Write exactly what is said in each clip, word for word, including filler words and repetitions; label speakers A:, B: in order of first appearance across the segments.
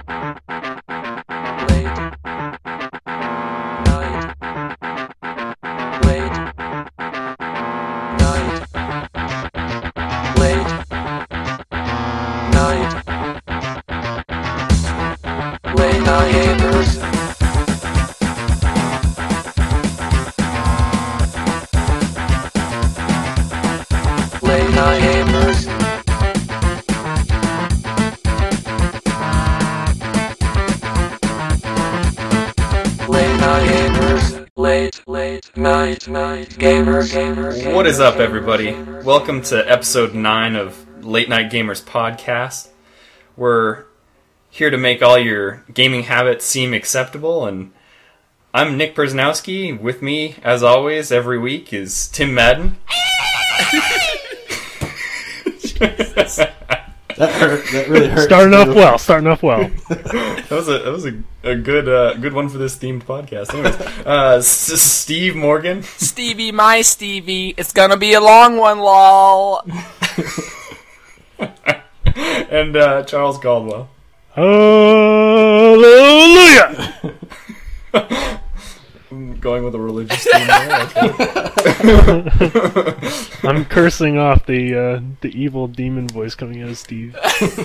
A: What is up, everybody? Welcome to episode nine of Late Night Gamers Podcast. We're here to make all your gaming habits seem acceptable, and I'm Nick Persnowski. With me, as always, every week is Tim Madden.
B: That hurt. That really hurt.
C: Starting off well. Starting off well.
A: That was a that was a, a good uh, good one for this themed podcast. Anyways, uh, S- Steve Morgan,
D: Stevie, my Stevie, it's gonna be a long one, lol.
A: and uh, Charles Caldwell.
C: Hallelujah!
A: I'm going with a religious theme there.
C: I'm cursing off the uh, the evil demon voice coming out of Steve.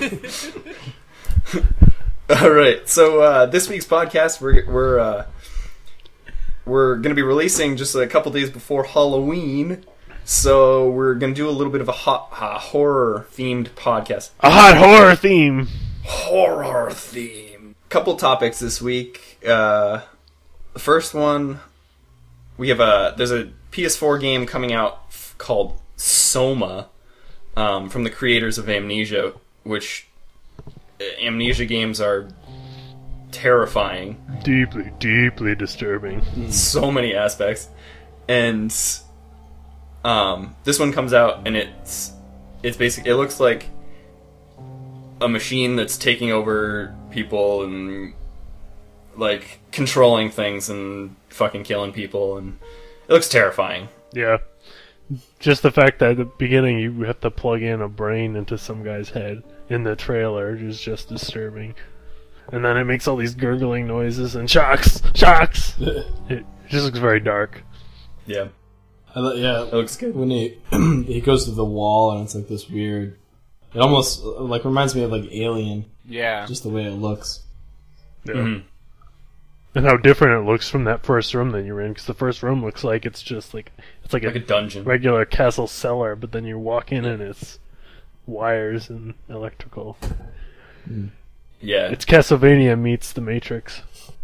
A: All right, so uh, this week's podcast, we're we're uh, we're going to be releasing just a couple days before Halloween. So we're going to do a little bit of a hot uh, horror themed podcast.
C: A hot horror theme.
A: Horror theme. Couple topics this week. Uh, the first one, we have a there's a P S four game coming out f- called Soma, um, from the creators of Amnesia, which uh, Amnesia games are terrifying.
C: Deeply, deeply disturbing.
A: So many aspects, and um, this one comes out and it's it's basic. It looks like a machine that's taking over people and like controlling things and fucking killing people, and it looks terrifying.
C: Yeah. Just the fact that at the beginning you have to plug in a brain into some guy's head in the trailer is just disturbing. And then it makes all these gurgling noises and shocks, shocks. It just looks very dark.
A: Yeah,
B: I li- yeah,
A: it looks good.
B: when he he goes to the wall and it's like this weird. It almost like reminds me of like Alien.
D: Yeah.
B: Just the way it looks.
C: Yeah.
A: Mm-hmm.
C: And how different it looks from that first room that you're in, because the first room looks like it's just like it's like,
A: Like a dungeon.
C: regular castle cellar, but then you walk in and it's wires and electrical.
A: Yeah,
C: It's Castlevania meets The Matrix.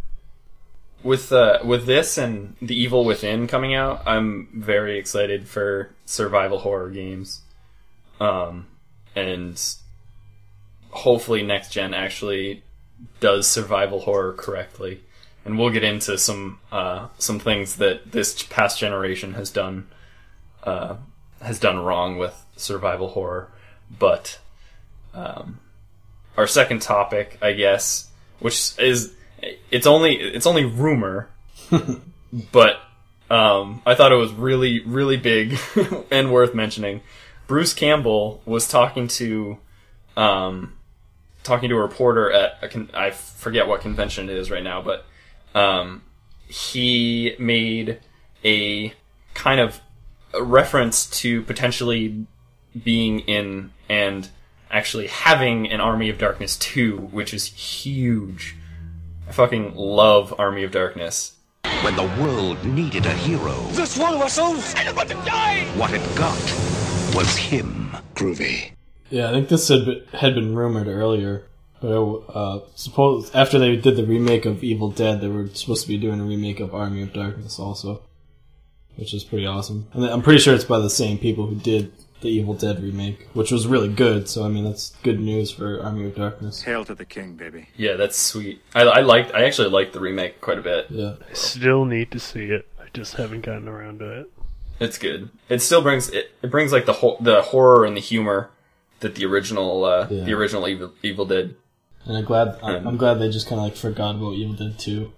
A: with uh, with this and The Evil Within coming out, I'm very excited for survival horror games, um, and hopefully next gen actually does survival horror correctly. And we'll get into some uh, some things that this past generation has done uh, has done wrong with survival horror. But um, our second topic, I guess, which is it's only it's only rumor, but um, I thought it was really really big and worth mentioning. Bruce Campbell was talking to um, talking to a reporter at a con- I forget what convention it is right now, but. Um, he made a kind of a reference to potentially being in and actually having an Army of Darkness two, which is huge. I fucking love Army of Darkness.
E: When the world needed a hero,
D: This one was so about to die!
E: what it got was him. Groovy.
B: Yeah, I think this had been, had been rumored earlier. But uh, suppose after they did the remake of Evil Dead, they were supposed to be doing a remake of Army of Darkness also, which is pretty awesome. And I'm pretty sure it's by the same people who did the Evil Dead remake, which was really good. So I mean, that's good news for Army of Darkness.
F: Hail to the king, baby.
A: Yeah, that's sweet. I, I liked. I actually liked the remake quite a bit.
B: Yeah,
C: I still need to see it. I just haven't gotten around to it.
A: It's good. It still brings it. It brings like the ho- the horror and the humor that the original uh,
B: Yeah.
A: the original Evil Evil did.
B: and I'm glad I'm,
A: Um,
B: I'm glad they just kind of like forgot about Evil Dead two.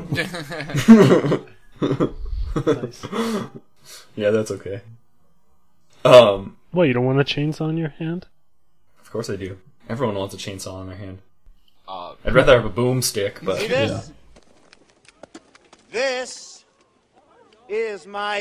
C: Nice.
A: Yeah, that's okay. Um,
C: What, you don't want a chainsaw in your hand?
A: of course I do. Everyone wants a chainsaw in their hand.
D: Uh,
A: I'd rather have a boomstick, but
F: See this? This is my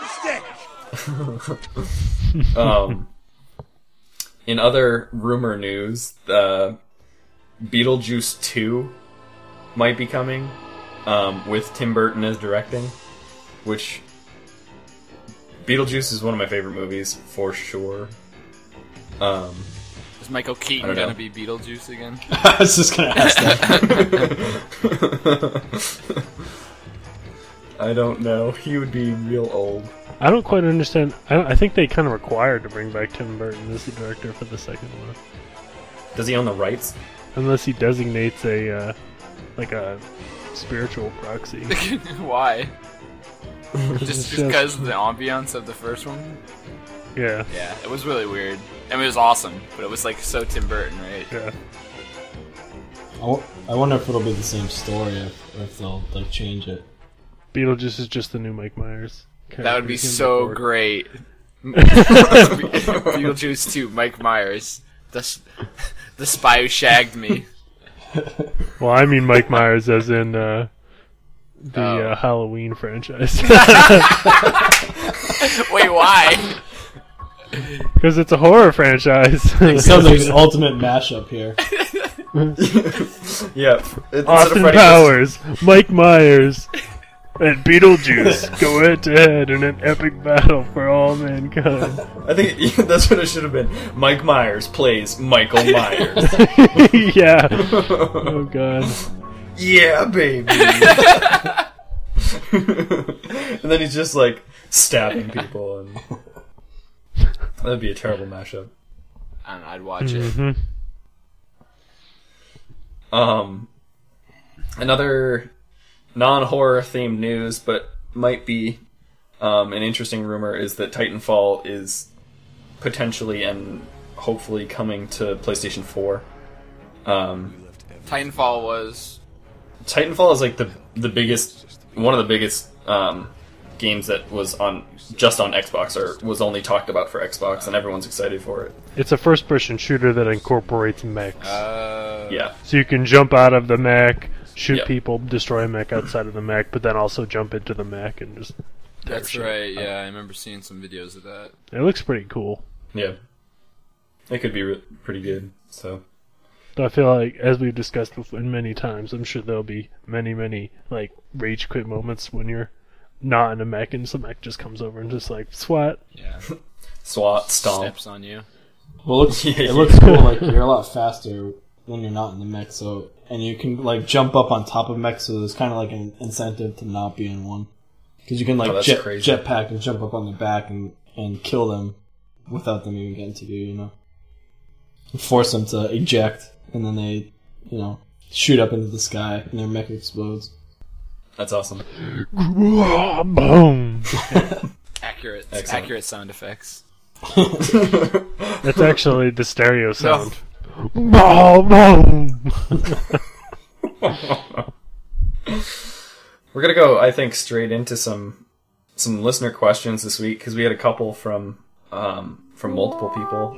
F: boomstick.
A: um, in other rumor news, uh, Beetlejuice two might be coming, um, with Tim Burton as directing, which Beetlejuice is one of my favorite movies for sure. Um,
D: Is Michael Keaton
A: I don't know.
D: gonna be Beetlejuice again?
B: I was just gonna ask that.
A: I don't know. He would be real old.
C: I don't quite understand. I, don't, I think they kind of required to bring back Tim Burton as the director for the second one,
A: Does he own the rights?
C: unless he designates a uh, like a spiritual proxy.
D: Why?
C: It's
D: Just
C: just-
D: because of the ambiance of the first one?
C: Yeah,
D: Yeah, it was really weird. I mean, it was awesome, but it was like so Tim Burton, right?
C: yeah.
B: I, w- I wonder if it'll be the same story, if, or if they'll like change it.
C: Beetlejuice is just the new Mike Myers.
D: That would be
C: character.
D: so great. Beetlejuice two, Mike Myers, the s- the spy who shagged me.
C: Well, I mean Mike Myers as in uh, the
D: Oh.
C: uh, Halloween franchise.
D: Wait, why?
C: Because it's a horror franchise.
B: It sounds like an ultimate mashup here.
A: Yeah. Instead of
C: Austin
A: Freddy
C: Powers, Mike Myers, and Beetlejuice go head to head in an epic battle for all mankind.
A: versus- I think that's what it should have been. Mike Myers plays Michael Myers.
C: Yeah. Oh god.
A: Yeah, baby. And then he's just like stabbing people, and that'd be a terrible mashup.
D: I don't know, I'd watch it.
C: hmm
A: Um, another non-horror themed news, but might be um, an interesting rumor, is that Titanfall is potentially and hopefully coming to PlayStation four. Um,
D: Titanfall was
A: Titanfall is like the the biggest, one of the biggest um, games that was on just on Xbox, or was only talked about for Xbox, and everyone's excited for it.
C: It's a first-person shooter that incorporates mechs.
D: uh,
A: Yeah,
C: So you can jump out of the mech, shoot
A: Yep.
C: people, destroy a mech outside of the mech, but then also jump into the mech and just... tear
D: that's
C: shit
D: right.
C: up.
D: Yeah, I remember seeing some videos of that.
C: It looks pretty cool.
A: yeah, it could be re- pretty good. So
C: But I feel like, as we've discussed before, many times, I'm sure there'll be many, many, like, rage quit moments when you're not in a mech and some mech just comes over and just, like, swat.
D: Yeah,
A: SWAT, stomp.
D: steps on you.
B: Well, it looks,
A: Yeah,
B: it
A: yeah.
B: looks cool. Like you're a lot faster when you're not in the mech. So, and you can like jump up on top of mech. So there's kind of like an incentive to not be in one, because you can like
A: Oh, that's
B: jet
A: crazy.
B: jetpack and jump up on their back and and kill them without them even getting to you. You know, force them to eject, and then they, you know, shoot up into the sky and their mech explodes.
A: That's awesome.
C: Boom!
D: Accurate,
A: Excellent.
D: accurate sound effects.
C: That's actually the stereo sound. Boom!
A: We're gonna go, I think, straight into some some listener questions this week, because we had a couple from um, from multiple people.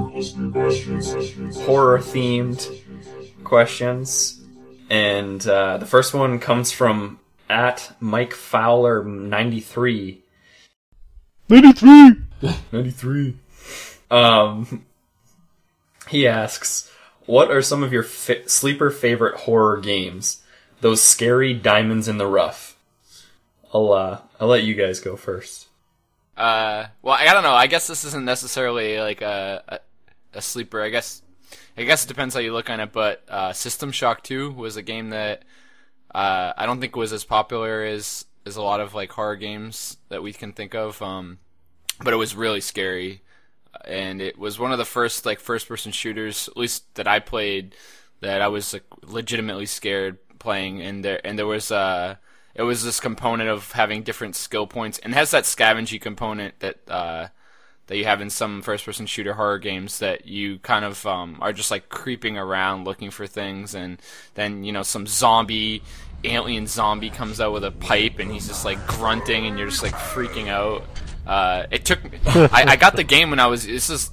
A: Horror themed questions, and uh, the first one comes from at Mike Fowler ninety-three.
C: ninety-three!
A: ninety-three. Um, he asks, "What are some of your fi- sleeper favorite horror games? Those scary diamonds in the rough." I'll uh, I'll let you guys go first.
D: Uh, well, I, I don't know. I guess this isn't necessarily like a, a a sleeper. I guess I guess it depends how you look on it. But uh, System Shock two was a game that uh, I don't think was as popular as as a lot of like horror games that we can think of. Um, but it was really scary, and it was one of the first like first person shooters, at least that I played, that I was like legitimately scared playing. And there and there was uh it was this component of having different skill points, and it has that scavenging component that uh, that you have in some first-person shooter horror games, that you kind of um, are just like creeping around looking for things, and then you know some zombie, alien zombie comes out with a pipe, and he's just like grunting, and you're just like freaking out. Uh, it took I, I got the game when I was this is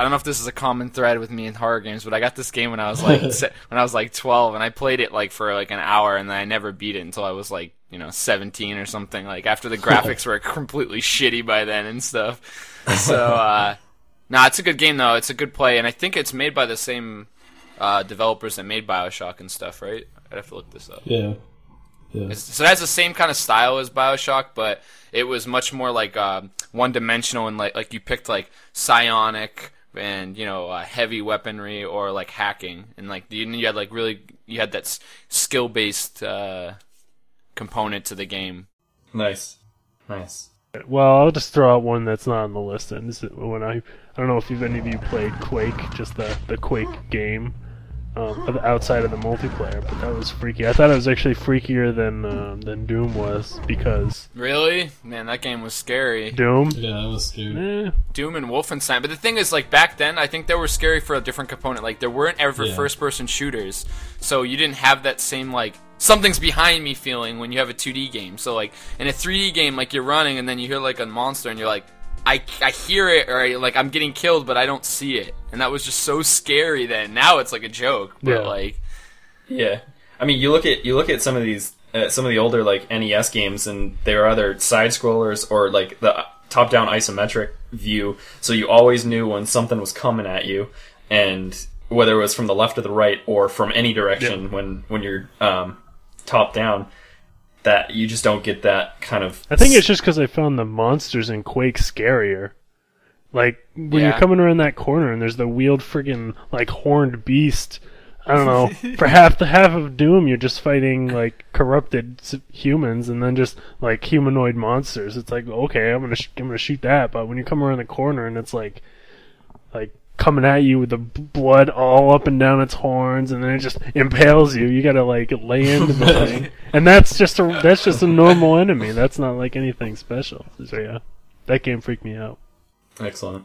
D: I don't know if this is a common thread with me in horror games, but I got this game when I was like se- when I was like twelve, and I played it like for like an hour, and then I never beat it until I was like you know seventeen or something. Like after the graphics were completely shitty by then and stuff. So, uh, nah, it's a good game though. It's a good play, and I think it's made by the same uh, developers that made BioShock and stuff, right? I'd have to look this up.
B: Yeah. Yeah.
D: It's, so it has the same kind of style as BioShock, but it was much more like uh, one-dimensional, and like like you picked like psionic and you know uh, heavy weaponry or like hacking, and like you, you had like really you had that s- skill-based uh, component to the game.
A: Nice, nice.
C: Well, I'll just throw out one that's not on the list. And this is when I I don't know if you've any of you played Quake, just the the Quake game. Um, outside of the multiplayer, but that was freaky. I thought it was actually freakier than uh, than Doom was, because
D: Really? Man, that game was scary.
C: Doom,
B: Yeah, that was scary.
C: eh,
D: Doom and Wolfenstein. But the thing is, like, back then, I think they were scary for a different component. Like, there weren't ever
B: Yeah.
D: first-person shooters, so you didn't have that same, like, something's behind me feeling when you have a two D game. So, like, in a three D game, like, you're running, and then you hear, like, a monster, and you're like, I, I hear it, or, I, like, I'm getting killed, but I don't see it. And that was just so scary then. Now it's, like, a joke, but,
C: Yeah.
D: like...
A: Yeah, I mean, you look at you look at some of these uh, some of the older like N E S games, and there are other side scrollers or like the top down isometric view. So you always knew when something was coming at you, and whether it was from the left or the right or from any direction.
C: Yeah.
A: When when you're um, top down, that you just don't get that kind of.
C: I think it's just because I found the monsters in Quake scarier. Like when
D: Yeah.
C: you're coming around that corner and there's the wheeled friggin' like horned beast. I don't know. For half the half of Doom, you're just fighting like corrupted s- humans, and then just like humanoid monsters. It's like, okay, I'm gonna sh- I'm gonna shoot that. But when you come around the corner and it's like like coming at you with the b- blood all up and down its horns, and then it just impales you, you gotta like lay into the thing. And that's just a that's just a normal enemy. That's not like anything special. So yeah, that game freaked me out.
A: Excellent.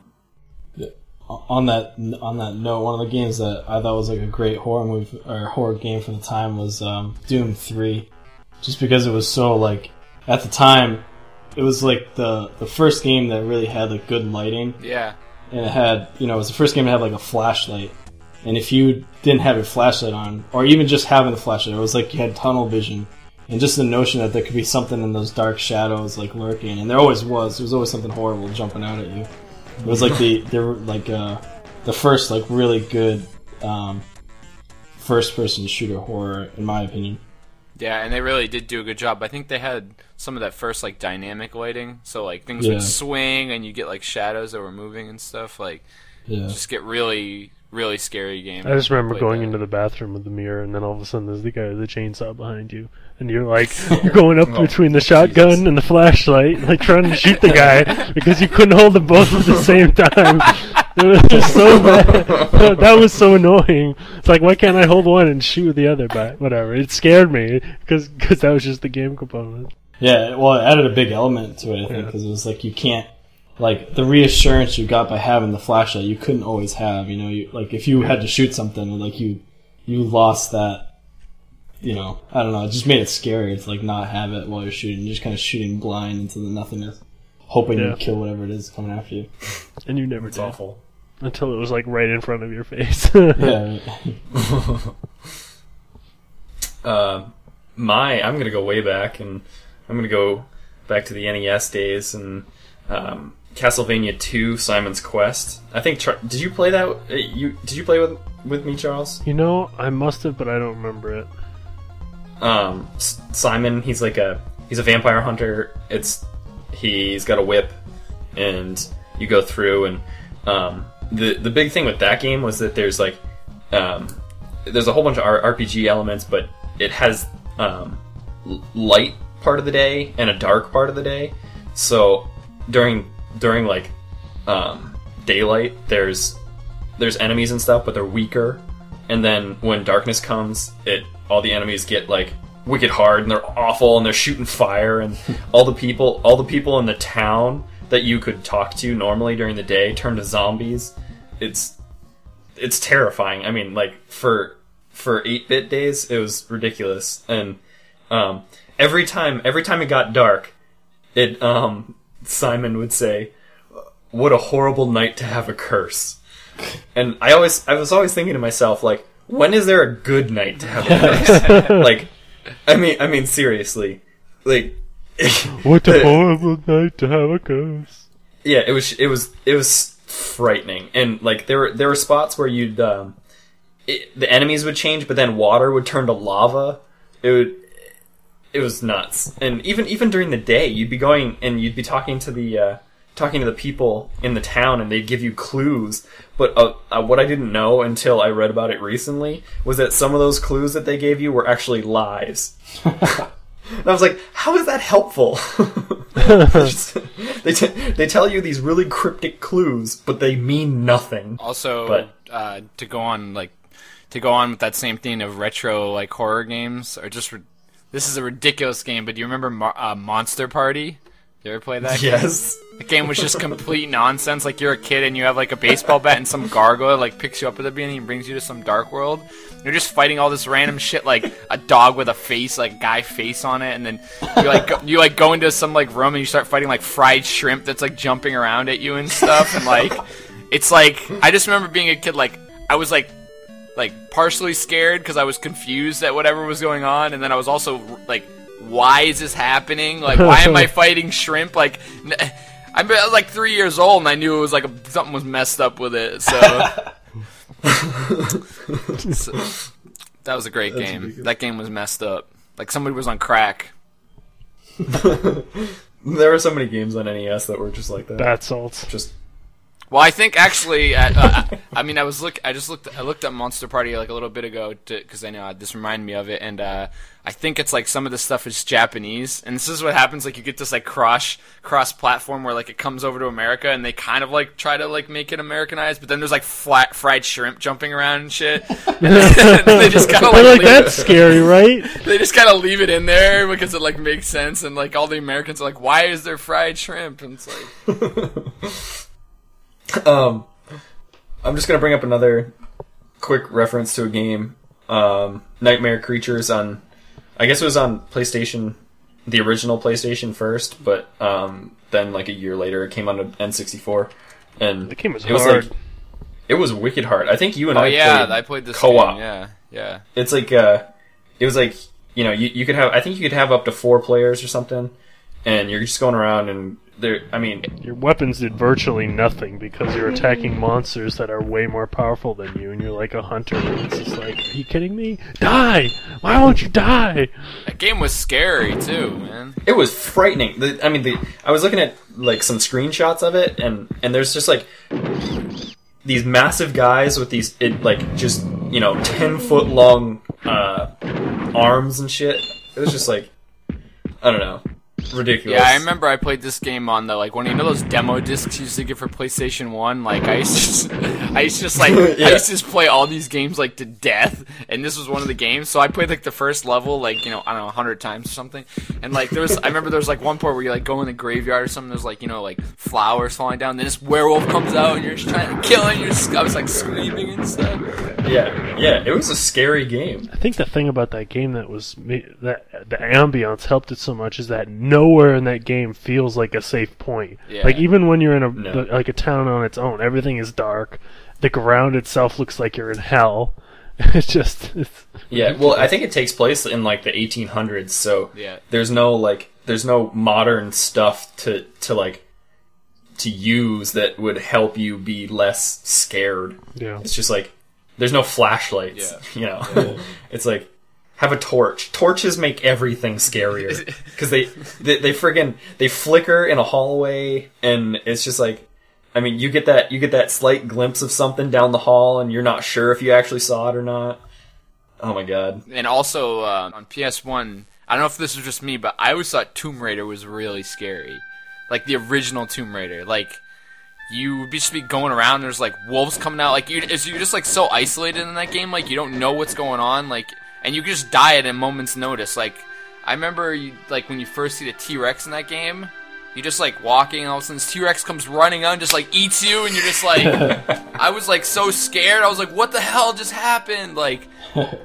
B: On that on that note, one of the games that I thought was like a great horror movie or horror game for the time was um, Doom three, just because it was so like at the time it was like the the first game that really had like good lighting,
D: Yeah.
B: and it had you know it was the first game that had like a flashlight, and if you didn't have your flashlight on, or even just having the flashlight, it was like you had tunnel vision, and just the notion that there could be something in those dark shadows like lurking, and there always was. There was always something horrible jumping out at you. It was like the they were like uh, the first like really good um, first person shooter horror in my opinion.
D: Yeah, and they really did do a good job. I think they had some of that first like dynamic lighting, so like things
B: Yeah.
D: would swing and you get like shadows that were moving and stuff. Like
B: Yeah,
D: just get really, really scary game.
C: I just remember
D: Played
C: going
D: that.
C: into the bathroom with the mirror, and then all of a sudden there's the guy with the chainsaw behind you, and you're like, you're going up
A: Oh,
C: between the shotgun
A: Jesus.
C: and the flashlight, like trying to shoot the guy because you couldn't hold them both at the same time. It was just so bad. That was so annoying. It's like, why can't I hold one and shoot the other? But whatever. It scared me because that was just the game component.
B: yeah. Well, it added a big element to it, I think,
C: Yeah.
B: because it was like you can't like the reassurance you got by having the flashlight. You couldn't always have. You know, you like if you had to shoot something, like you you lost that. You know, I don't know. It just made it scary to like not have it while you're shooting. You're just kind of shooting blind into the nothingness, hoping
C: Yeah.
B: you kill whatever it is coming after you.
C: And you never
A: It's
C: did.
A: awful.
C: Until it was like right in front of your face.
B: Yeah.
A: Uh, my, I'm gonna go way back, and I'm gonna go back to the N E S days and um, Castlevania two: Simon's Quest. I think. Char- did you play that? uh, You did you play with with me, Charles?
C: You know, I must have, but I don't remember it.
A: Um, S- Simon, he's like a he's a vampire hunter. It's he's got a whip, and you go through and um, the the big thing with that game was that there's like um, there's a whole bunch of R- RPG elements, but it has um, l- light part of the day and a dark part of the day. So during during like um, daylight, there's there's enemies and stuff, but they're weaker. And then when darkness comes, it all the enemies get like wicked hard and they're awful and they're shooting fire, and all the people all the people in the town that you could talk to normally during the day turn to zombies. It's it's terrifying. I mean, like for for eight-bit days, it was ridiculous. And um, every time every time it got dark, it um, Simon would say, "What a horrible night to have a curse." And I always, I was always thinking to myself, like, when is there a good night to have a curse? Like, I mean, I mean, seriously, like,
C: What a horrible night to have a curse.
A: yeah, it was, it was, it was frightening, and like there were there were spots where you'd, um, it, the enemies would change, but then water would turn to lava. It would, it was nuts, and even even during the day, you'd be going and you'd be talking to the. Uh, talking to the people in the town, and they'd give you clues. But uh, uh, what I didn't know until I read about it recently was that some of those clues that they gave you were actually lies. And I was like, how is that helpful? Just, they t- they tell you these really cryptic clues, but they mean nothing.
D: Also,
A: But-
D: uh, to go on like to go on with that same theme of retro like horror games, or just re- this is a ridiculous game. But do you remember Mo- uh, Monster Party? You ever play that?
A: Yes.
D: The game was just complete nonsense. Like, you're a kid and you have like a baseball bat and some gargoyle like picks you up at the beginning and brings you to some dark world. You're just fighting all this random shit, like a dog with a face, like guy face on it, and then you like go, you like go into some like room and you start fighting like fried shrimp that's like jumping around at you and stuff. And like, it's like, I just remember being a kid, like I was like like partially scared because I was confused at whatever was going on, and then I was also like, why is this happening? Like, why am I fighting shrimp? Like, n- I was like three years old, and I knew it was like a, something was messed up with it. So, so that was a great
A: That's
D: game.
A: ridiculous.
D: That game was messed up. Like somebody was on crack.
A: There were so many games on N E S that were just like that.
C: Bath salts.
A: Just
D: Well, I think actually, uh, uh, I mean, I was look, I just looked, I looked at Monster Party like a little bit ago because I know uh, this reminded me of it, and uh, I think it's like some of the stuff is Japanese, and this is what happens. Like, you get this like cross cross platform where like it comes over to America, and they kind of like try to like make it Americanized, but then there's like flat fried shrimp jumping around and shit. And they just kind of like,
C: But, like,
D: leave
C: that's
D: it,
C: scary, right?
D: they just kind of leave it in there because it like makes sense, and like all the Americans are like, why is there fried shrimp? And it's like.
A: Um, I'm just gonna bring up another quick reference to a game, um, Nightmare Creatures on, I guess it was on PlayStation, the original PlayStation first, but um, then like a year later it came on N sixty-four, and
C: The game was
A: it was
C: hard.
A: like, it was wicked hard. I think you and
D: Oh
A: I
D: yeah,
A: played
D: I played this
A: co-op.
D: game. Yeah, yeah.
A: It's like uh, it was like, you know, you you could have, I think you could have up to four players or something, and you're just going around and. There, I mean,
C: Your weapons did virtually nothing because you're attacking monsters that are way more powerful than you, and you're like a hunter, and it's just like, are you kidding me? Die! Why won't you die?
D: That game was scary too, man.
A: it was frightening. The, I mean, the I was looking at like some screenshots of it, and and there's just like these massive guys with these it like just you know ten foot long uh, arms and shit. It was just like, I don't know, ridiculous.
D: Yeah, I remember I played this game on the like one. You know those demo discs you used to get for PlayStation One. Like I used to, just, I used to just like
A: Yeah.
D: I used to just play all these games like to death, and this was one of the games. So I played like the first level like you know I don't know a hundred times or something. And like there was, I remember there was like one part where you like go in the graveyard or something. There's like you know like flowers falling down. Then this werewolf comes out and you're just trying to kill it. And you're just, I was like screaming and stuff.
A: Yeah, yeah, it was a scary game.
C: I think the thing about that game that was ma- that the ambiance helped it so much is that nowhere in that game feels like a safe point.
D: Yeah.
C: Like even when you're in a
A: No.
C: the- like a town on its own, everything is dark. The ground itself looks like you're in hell. It's just it's,
A: Yeah, well, I think it takes place in like the eighteen hundreds, so
D: Yeah.
A: there's no like there's no modern stuff to to like to use that would help you be less scared.
C: yeah.
A: It's just like there's no flashlights,
D: Yeah.
A: you know. It's like have a torch. Torches make everything scarier because they, they they friggin' they flicker in a hallway, and it's just like, I mean, you get that you get that slight glimpse of something down the hall, and you're not sure if you actually saw it or not. Oh my god.
D: And also uh, on P S one, I don't know if this was just me, but I always thought Tomb Raider was really scary. Like the original Tomb Raider. Like, you would just be going around, there's like wolves coming out. Like, you, is you're just like so isolated in that game, like you don't know what's going on. Like, and you could just die at a moment's notice. Like, I remember you, like when you first see the T-Rex in that game, you just like walking, and all of a sudden this T-Rex comes running out and just like eats you, and you're just like, I was like so scared. I was like, what the hell just happened? Like,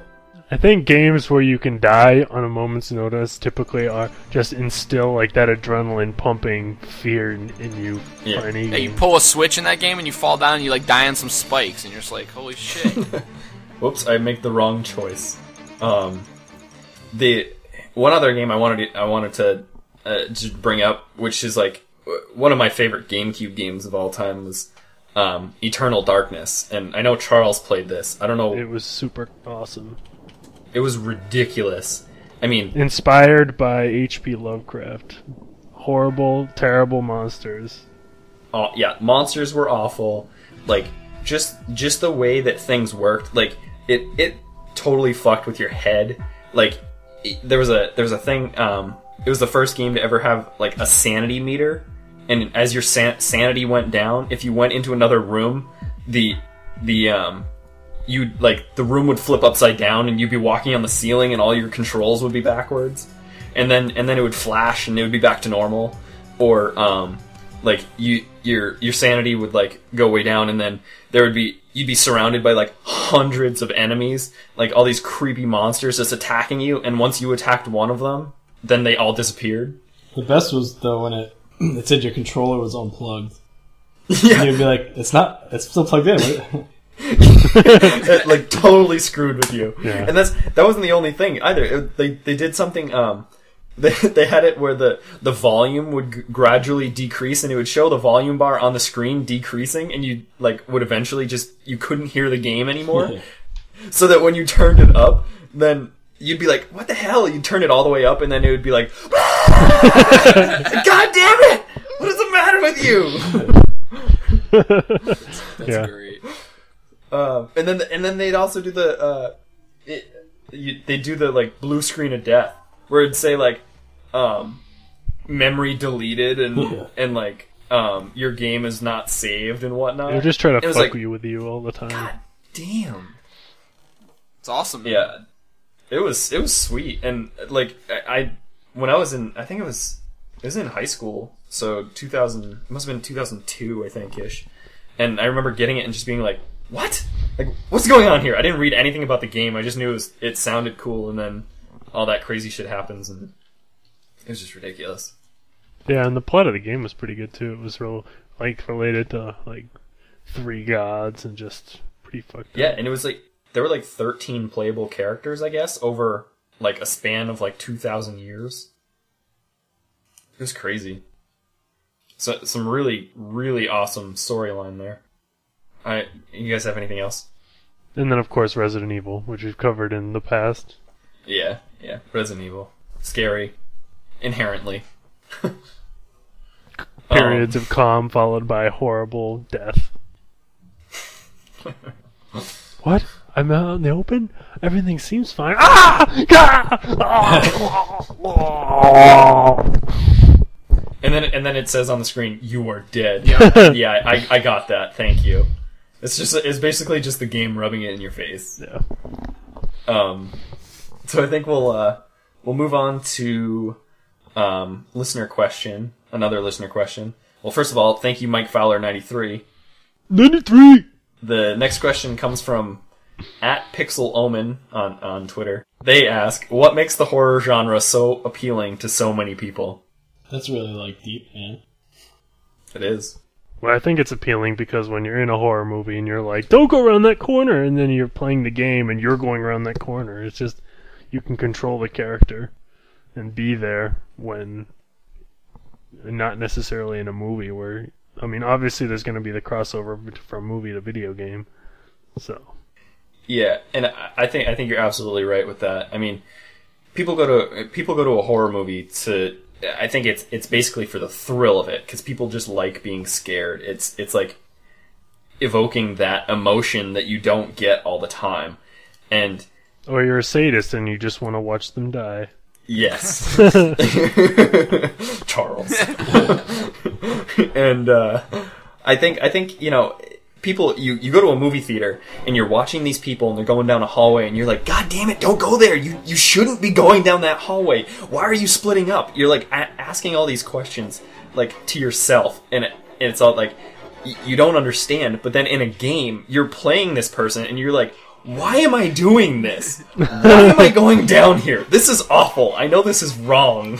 C: I think games where you can die on a moment's notice typically are just instill like that adrenaline pumping fear in, in you.
A: Yeah.
C: For any
D: Yeah, you
C: game.
D: pull a switch in that game and you fall down and you like die on some spikes and you're just like, holy shit.
A: Whoops, I make the wrong choice. Um, the one other game I wanted to, I wanted to uh, just bring up, which is like one of my favorite GameCube games of all time, was um, Eternal Darkness. And I know Charles played this. I don't know.
C: It was super awesome.
A: It was ridiculous. I mean,
C: Inspired by H P Lovecraft. Horrible, terrible monsters.
A: uh, yeah, monsters were awful. Like, just just the way that things worked, like it it totally fucked with your head. Like, it, there was a there was a thing. Um, it was the first game to ever have like a sanity meter, and as your san- sanity went down, if you went into another room, the the um. you'd like the room would flip upside down and you'd be walking on the ceiling and all your controls would be backwards, and then and then it would flash and it would be back to normal, or um like you your your sanity would like go way down, and then there would be you'd be surrounded by like hundreds of enemies, like all these creepy monsters just attacking you, and once you attacked one of them, then they all disappeared.
B: The best was though when it it said your controller was unplugged.
A: Yeah.
B: And you'd be like, it's not, it's still plugged in. What-
A: It, like totally screwed with you.
C: Yeah.
A: And that's that wasn't the only thing either. It, they they did something. Um, they they had it where the the volume would g- gradually decrease, and it would show the volume bar on the screen decreasing, and you like would eventually just you couldn't hear the game anymore. So that when you turned it up, then you'd be like, "What the hell?" You'd turn it all the way up, and then it would be like, "God damn it! What is the matter with you?"
D: That's
C: Yeah.
D: great.
A: Um, and then and then they'd also do the uh, it, you, they do the like blue screen of death, where it'd say like um, memory deleted and
B: Yeah.
A: and like um, your game is not saved and whatnot.
C: They were just trying
A: It
C: to
A: was
C: fuck
A: like,
C: you with you all the time.
A: God damn.
D: It's awesome. Man.
A: Yeah, it was it was sweet, and like I, I when I was in I think it was it was in high school, so two thousand it must have been two thousand two I think ish, and I remember getting it and just being like, what? Like, what's going on here? I didn't read anything about the game. I just knew it, was, it sounded cool, and then all that crazy shit happens, and it was just ridiculous.
C: Yeah, and the plot of the game was pretty good too. It was real like related to like three gods and just pretty fucked
A: Yeah,
C: up.
A: and it was like there were like thirteen playable characters, I guess, over like a span of like two thousand years. It was crazy. So some really, really awesome storyline there. I, you guys have anything else?
C: And then of course Resident Evil, which we've covered in the past.
A: Yeah, yeah. Resident Evil. Scary. Inherently.
C: Periods
A: Um,
C: of calm followed by horrible death. What? I'm out in the open? Everything seems fine. Ah! Ah!
A: And then and then it says on the screen, "You are dead." Yeah, yeah, I I got that. Thank you. It's just it's basically just the game rubbing it in your face.
C: Yeah.
A: Um, so I think we'll uh we'll move on to um listener question, another listener question. Well, first of all, thank you, Mike Fowler ninety-three.
C: ninety-three!
A: The next question comes from at Pixel Omen on on Twitter. They ask, "What makes the horror genre so appealing to so many people?"
B: That's really like deep, man.
A: It is.
C: Well, I think it's appealing because when you're in a horror movie and you're like, don't go around that corner, and then you're playing the game and you're going around that corner. It's just, you can control the character and be there when, not necessarily in a movie where, I mean, obviously there's going to be the crossover from movie to video game, so.
A: Yeah, and I I think I think you're absolutely right with that. I mean, people go to people go to a horror movie to. I think it's it's basically for the thrill of it, because people just like being scared. It's it's like evoking that emotion that you don't get all the time, and
C: Or you're a sadist and you just want to watch them die.
A: yes, Charles. And uh, I think I think you know. People, you, you go to a movie theater and you're watching these people and they're going down a hallway and you're like, God damn it, don't go there. You you shouldn't be going down that hallway. Why are you splitting up? You're like a- asking all these questions like to yourself, and, it, and it's all like y- you don't understand. But then in a game, you're playing this person and you're like, why am I doing this? Why am I going down here? This is awful. I know this is wrong.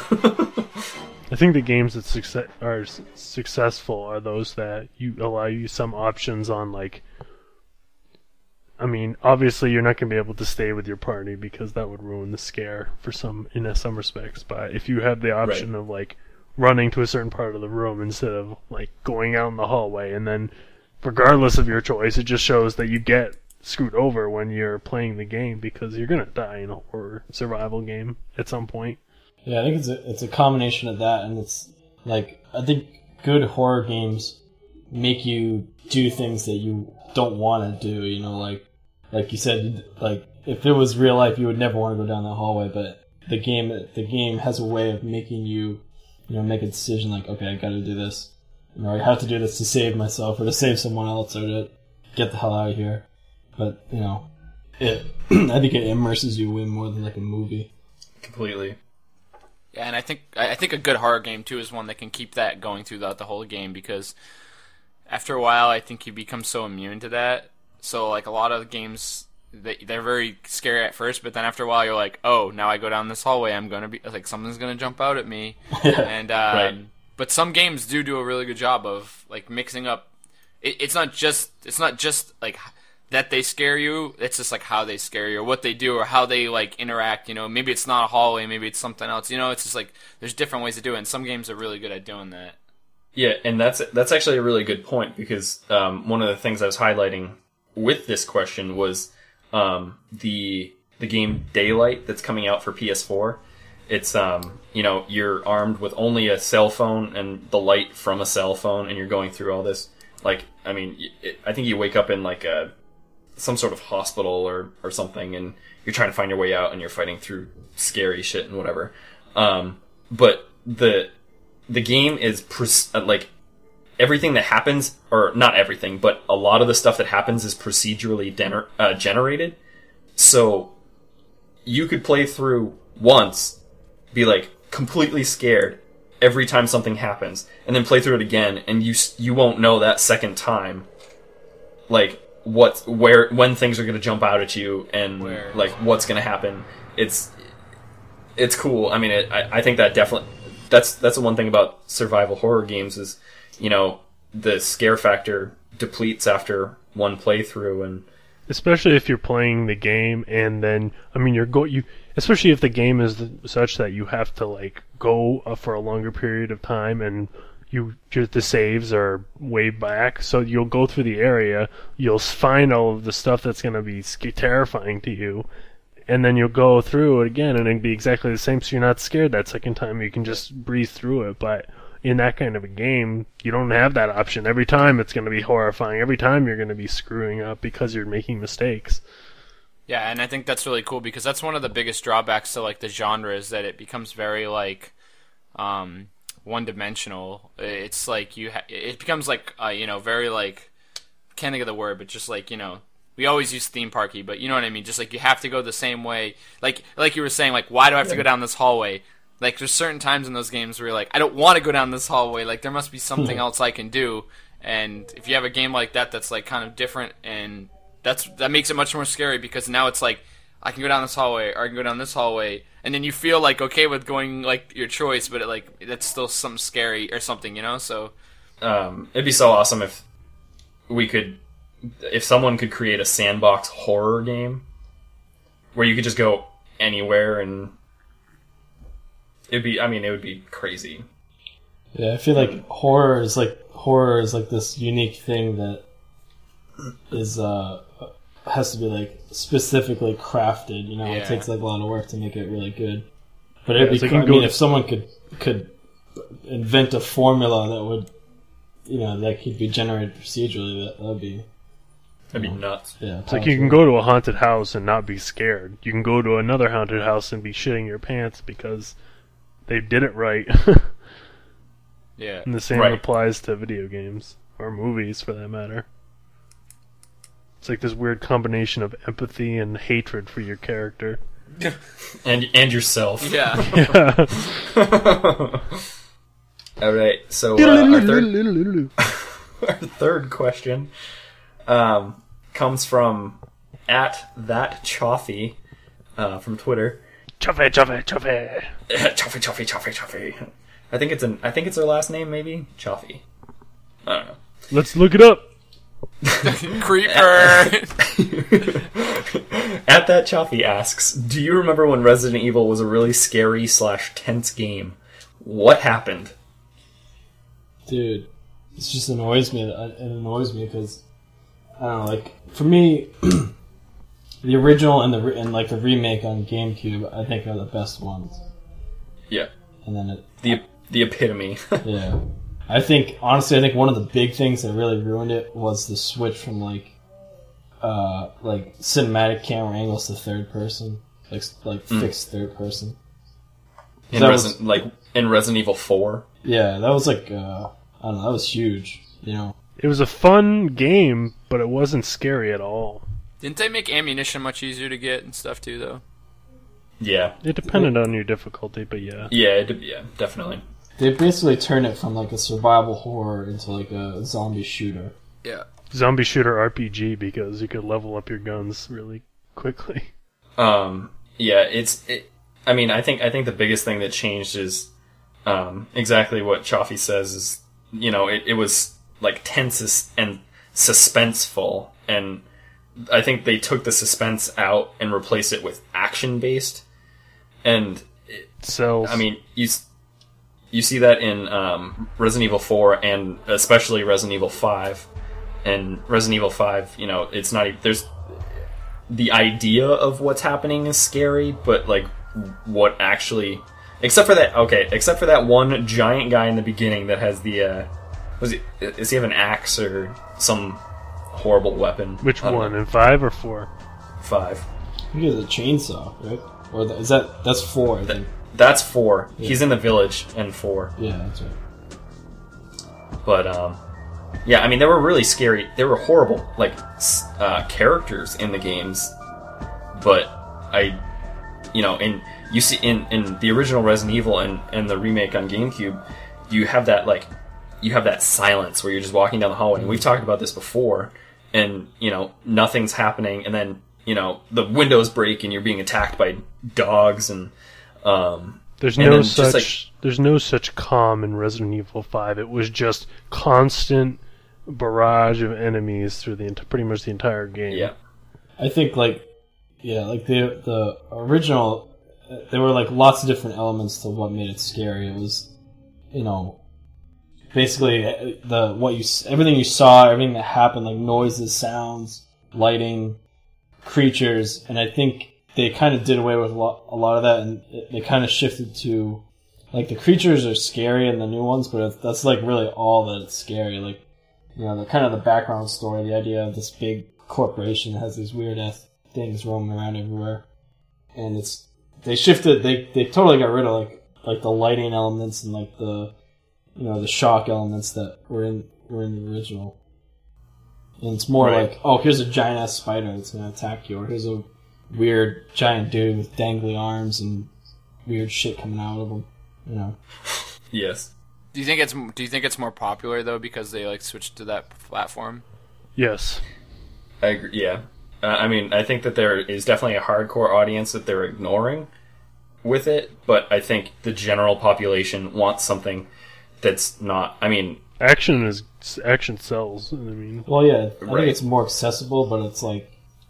C: I think the games that success are s- successful are those that you allow you some options on, like, I mean, obviously you're not going to be able to stay with your party because that would ruin the scare for some in some respects, but if you have the option
A: Right.
C: of, like, running to a certain part of the room instead of, like, going out in the hallway, and then regardless of your choice, it just shows that you get screwed over when you're playing the game because you're going to die in a horror survival game at some point.
B: Yeah, I think it's a it's a combination of that, and it's like I think good horror games make you do things that you don't want to do. You know, like like you said, like if it was real life, you would never want to go down that hallway. But the game the game has a way of making you, you know, make a decision like, okay, I got to do this. You know, I have to do this to save myself or to save someone else or to get the hell out of here. But you know, it I think it immerses you way more than like a movie.
A: Completely.
D: Yeah, and I think I think a good horror game too is one that can keep that going throughout the whole game, because after a while I think you become so immune to that. So like a lot of games, they they're very scary at first, but then after a while you're like, oh, now I go down this hallway, I'm gonna be like something's gonna jump out at me, and um,
A: Right.
D: but some games do do a really good job of like mixing up. It, it's not just it's not just like that they scare you, it's just like how they scare you or what they do or how they like interact, you know. Maybe it's not a hallway, maybe it's something else, you know. It's just like there's different ways to do it, and some games are really good at doing that.
A: Yeah, and that's that's actually a really good point, because um, one of the things I was highlighting with this question was um, the the game Daylight that's coming out for P S four. It's um, you know, you're armed with only a cell phone and the light from a cell phone, and you're going through all this. Like, I mean, it, I think you wake up in like a some sort of hospital or, or something, and you're trying to find your way out, and you're fighting through scary shit and whatever. Um, but the the game is pres- like everything that happens, or not everything, but a lot of the stuff that happens is procedurally gener- uh, generated. So you could play through once, be like completely scared every time something happens, and then play through it again, and you you won't know that second time, like what where when things are going to jump out at you and
D: Where-
A: like what's going to happen. It's it's cool. I mean, it, I I think that definitely that's that's the one thing about survival horror games is, you know, the scare factor depletes after one playthrough, and
C: Especially if you're playing the game and then, I mean, you're go you. Especially if the game is th- such that you have to like go uh, for a longer period of time, and you just the saves are way back, so you'll go through the area, you'll find all of the stuff that's going to be sc- terrifying to you, and then you'll go through it again, and it'll be exactly the same. So you're not scared that second time. You can just breeze through it, but in that kind of a game, you don't have that option. Every time it's going to be horrifying. Every time you're going to be screwing up because you're making mistakes.
D: Yeah, and I think that's really cool, because that's one of the biggest drawbacks to like the genre, is that it becomes very like um, one-dimensional. It's like you ha- it becomes like uh, you know, very like, can't think of the word, but just like, you know, we always use theme parky, but you know what I mean. Just like you have to go the same way. Like like you were saying, like why do I have to go down this hallway? Like there's certain times in those games where you're like, I don't want to go down this hallway. Like there must be something else I can do. And if you have a game like that that's like kind of different, and that's that makes it much more scary, because now it's like I can go down this hallway or I can go down this hallway, and then you feel like okay with going like your choice, but it, like that's still something scary or something, you know. So
A: um, it'd be so awesome if we could, if someone could create a sandbox horror game where you could just go anywhere, and it'd be, I mean, it would be crazy.
B: Yeah, I feel like horror is like horror is like this unique thing that is uh has to be like specifically crafted. You know,
D: Yeah.
B: it takes like a lot of work to make it really good. But it'd
C: Yeah,
B: be.
C: so you
B: cool-
C: can
B: I mean,
C: go-
B: if someone could could invent a formula that would, you know, that could be generated procedurally, that that'd be
A: That'd be nuts.
B: yeah.
C: It's like you can go to a haunted house and not be scared. You can go to another haunted house and be shitting your pants because they did it right.
D: yeah,
C: And the same
A: Right.
C: applies to video games, or movies for that matter. It's like this weird combination of empathy and hatred for your character.
A: And and yourself.
D: yeah.
C: Yeah.
A: All right. So uh, our third our third question um, comes from at that Chaffee uh, from Twitter.
C: Chuffy, chuffy, chuffy.
A: Chaffee, Chaffee, Chaffee, Chaffee. I think it's an. I think it's her last name, maybe Chaffee. I don't know.
C: Let's look it up.
D: Creeper.
A: At that Chaffee asks, do you remember when Resident Evil was a really scary slash tense game? What happened?
B: Dude, it just annoys me. It annoys me because I don't know. Like for me, the original and the re- and like the remake on GameCube, I think are the best ones.
A: Yeah,
B: And then it,
A: the the epitome.
B: yeah. I think honestly, I think one of the big things that really ruined it was the switch from like, uh, like cinematic camera angles to third person, like like
A: Mm.
B: fixed third person.
A: in
B: That
A: Resident
B: was-
A: like in Resident Evil four.
B: Yeah, that was like uh, I don't know, that was huge. You know,
C: It was a fun game, but it wasn't scary at all.
D: Didn't they make ammunition much easier to get and stuff too, though?
A: Yeah,
C: It depended on your difficulty, but yeah.
A: yeah, it, yeah, definitely.
B: they basically turned it from like a survival horror into like a zombie shooter.
D: Yeah.
C: Zombie shooter R P G because you could level up your guns really quickly.
A: Um, yeah, it's. It, I mean, I think I think the biggest thing that changed is um, exactly what Chaffee says. Is you know, it, it was like tense and suspenseful, and I think they took the suspense out and replaced it with action based. And it,
C: Cells.
A: I mean, you s- you see that in um, Resident Evil four and especially Resident Evil five. And Resident Evil five, you know, it's not e- there's the idea of what's happening is scary, but like what actually, except for that, okay, except for that one giant guy in the beginning that has the, uh, was he, does he have an axe or some horrible weapon?
C: Which
A: I don't
C: one?
A: know.
C: In five or four?
A: Five.
B: He has a chainsaw, right? Or the, is that that's four? I think.
A: That's four. He's in the village in four.
B: Yeah, that's right.
A: But um, yeah, I mean they were really scary. They were horrible, like s- uh, characters in the games. But I, you know, in you see in, in the original Resident Evil and, and the remake on GameCube, you have that like you have that silence where you're just walking down the hallway. And we've talked about this before, and you know nothing's happening, and then you know the windows break and you're being attacked by dogs and um.
C: There's
A: And
C: no
A: then just,
C: such
A: like-
C: there's no such calm in Resident Evil five. It was just constant barrage of enemies through the ent- pretty much the entire game.
A: Yeah.
B: I think like yeah, like the the original, uh, there were like lots of different elements to what made it scary. It was, you know, basically uh, the what you s- everything you saw, everything that happened, like noises, sounds, lighting, creatures, and I think they kind of did away with a lot, a lot of that, and it, they kind of shifted to like the creatures are scary in the new ones, but it's, that's like really all that it's scary. Like you know, the kind of the background story, the idea of this big corporation that has these weird ass things roaming around everywhere, and it's they shifted, they they totally got rid of like like the lighting elements and like the you know the shock elements that were in were in the original. And it's more
A: Right.
B: like, oh, here's a giant ass spider that's gonna attack you, or here's a weird giant dude with dangly arms and weird shit coming out of him. You know,
A: Yes.
D: Do you think it's Do you think it's more popular though because they like switched to that platform?
C: Yes.
A: I agree. Yeah. Uh, I mean, I think that there is definitely a hardcore audience that they're ignoring with it, but I think the general population wants something that's not. I mean,
C: Action is action sells. I mean,
B: well, yeah, I
A: Right.
B: think it's more accessible, but it's like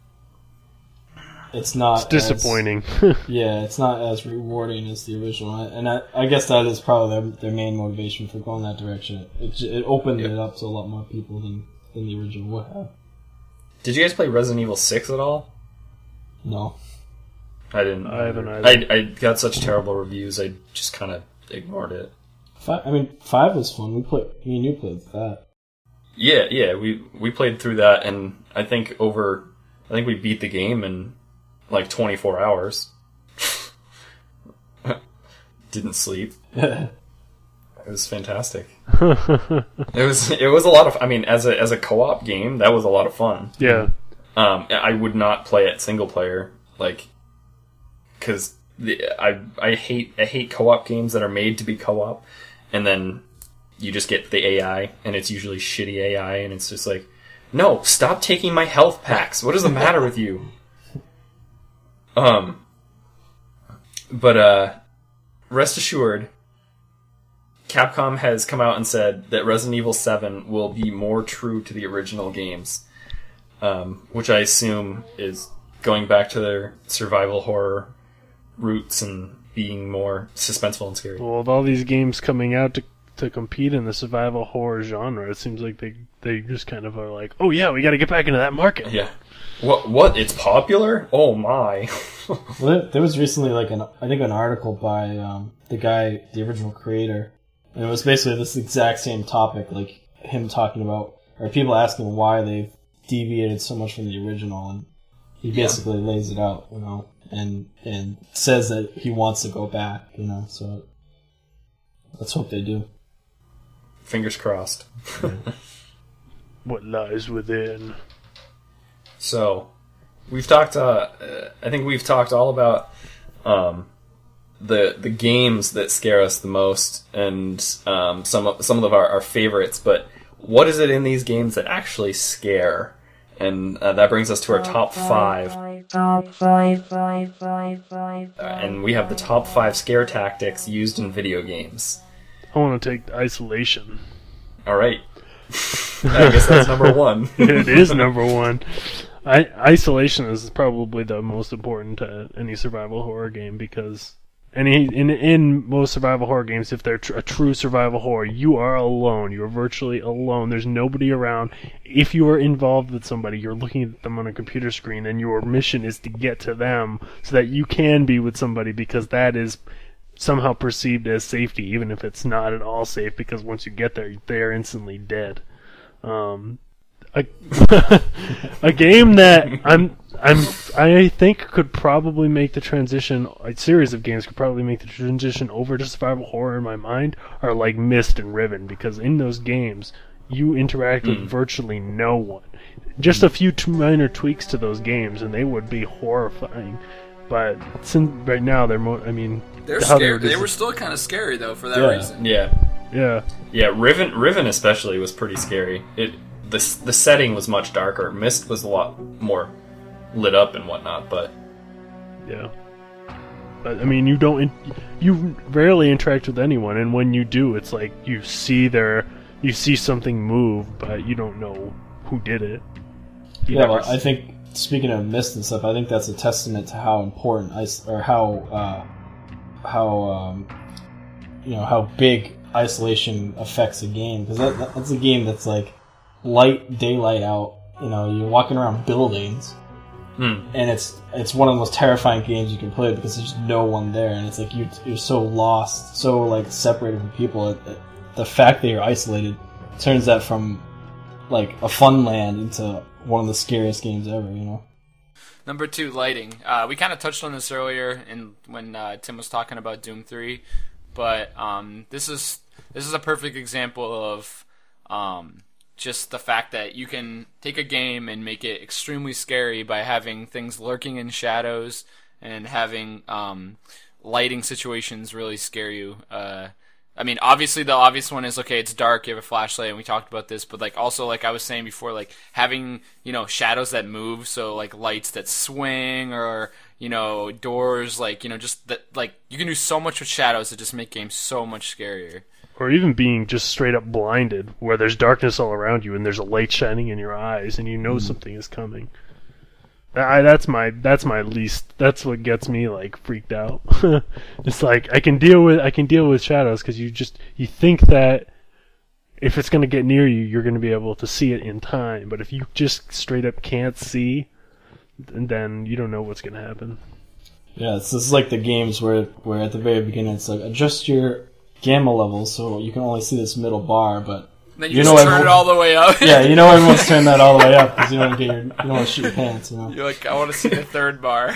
B: it's not
C: it's
B: as-
C: disappointing.
B: Yeah, it's not as rewarding as the original, and I, I guess that is probably their, their main motivation for going that direction. It, j- it opened
A: Yeah.
B: it up to a lot more people than, than the original would have.
A: did you guys play Resident Evil six at all?
B: No.
A: I didn't.
C: I haven't
A: I,
C: either.
A: I got such terrible reviews. I just kind of ignored it.
B: Five, I mean, five was fun. We played, me and you played that.
A: Yeah, yeah. We we played through that, and I think over. I think we beat the game in like twenty-four hours. Didn't sleep. It was fantastic. It was it was a lot of. I mean, as a as a co-op game, that was a lot of fun.
C: yeah.
A: Um, I would not play it single player, like, because I I hate I hate co-op games that are made to be co-op, and then you just get the A I, and it's usually shitty A I, and it's just like, No, stop taking my health packs. What is the matter with you? Um, but, uh, rest assured, Capcom has come out and said that Resident Evil seven will be more true to the original games, um, which I assume is going back to their survival horror roots and being more suspenseful and scary.
C: Well, with all these games coming out to to compete in the survival horror genre, it seems like they they just kind of are like, oh yeah, we got to get back into that market.
A: Yeah. What? What? It's popular? Oh my!
B: Well, there, there was recently like an I think an article by um, the guy, the original creator, and it was basically this exact same topic, like him talking about, or people asking why they've deviated so much from the original, and he basically yeah. lays it out, you know, and and says that he wants to go back, you know. So let's hope they do.
A: Fingers crossed.
C: What lies within?
A: So, we've talked. Uh, I think we've talked all about um, the the games that scare us the most, and um, some of, some of our, our favorites. But what is it in these games that actually scare? And uh, that brings us to our top five. Top five, five, five, five, uh, and we have the top five scare tactics used in video games.
C: I want to take isolation.
A: All right. I guess that's number one.
C: It is number one. I, isolation is probably the most important to any survival horror game, because any in in most survival horror games, if they're tr- a true survival horror, you are alone. You're virtually alone. There's nobody around. If you are involved with somebody, you're looking at them on a computer screen, and your mission is to get to them so that you can be with somebody, because that is somehow perceived as safety, even if it's not at all safe, because once you get there, they're instantly dead. Um, a, a game that I'm I'm I think could probably make the transition. A series of games could probably make the transition over to survival horror in my mind are like Myst and Riven, because in those games you interact with
A: mm.
C: virtually no one. Just a few t- minor tweaks to those games, and they would be horrifying. But since right now they're more, I mean,
D: they're
C: how
D: scary.
C: They
D: they
C: were
D: were still kind of scary though for that
B: Yeah.
D: reason.
A: Yeah.
C: yeah.
A: Yeah, Riven Riven especially was pretty scary. It the the setting was much darker. Myst was a lot more lit up and whatnot, but
C: Yeah. But, I mean, you don't, in- you rarely interact with anyone, and when you do, it's like you see their, you see something move, but you don't know who did it. You
B: Yeah,
C: never
B: well, I
C: s-
B: think speaking of Myst and stuff, I think that's a testament to how important is- or how uh, how um, you know how big isolation affects a game, because that, that's a game that's like light daylight out. You know, you're walking around buildings.
A: mm.
B: And it's it's one of the most terrifying games you can play, because there's no one there, and it's like you you're so lost, so like separated from people. It, it, the fact that you're isolated turns that from like a fun land into one of the scariest games ever. You know.
D: Number two, lighting. Uh, we kind of touched on this earlier in when uh, Tim was talking about Doom three, but um, this is this is a perfect example of um, just the fact that you can take a game and make it extremely scary by having things lurking in shadows and having um, lighting situations really scare you. Uh, I mean, obviously the obvious one is, okay, it's dark, you have a flashlight, and we talked about this, but like also, like I was saying before, like having, you know, shadows that move, so like lights that swing, or, you know, doors, like, you know, just that, like, you can do so much with shadows to just make games so much scarier.
C: or even being just straight up blinded, where there's darkness all around you and there's a light shining in your eyes, and you know mm. something is coming. I, that's my that's my least. That's what gets me like freaked out. It's like I can deal with I can deal with shadows, because you just you think that if it's gonna get near you, you're gonna be able to see it in time. But if you just straight up can't see, then you don't know what's gonna happen.
B: Yeah, it's this is like the games where where at the very beginning it's like adjust your gamma levels so you can only see this middle bar, but
D: then you, you just know turn everyone, it all the way up.
B: Yeah, you know everyone's turning that all the way up because you don't get your, you don't want to shoot your pants. You know,
D: you're like, I want to see the third bar.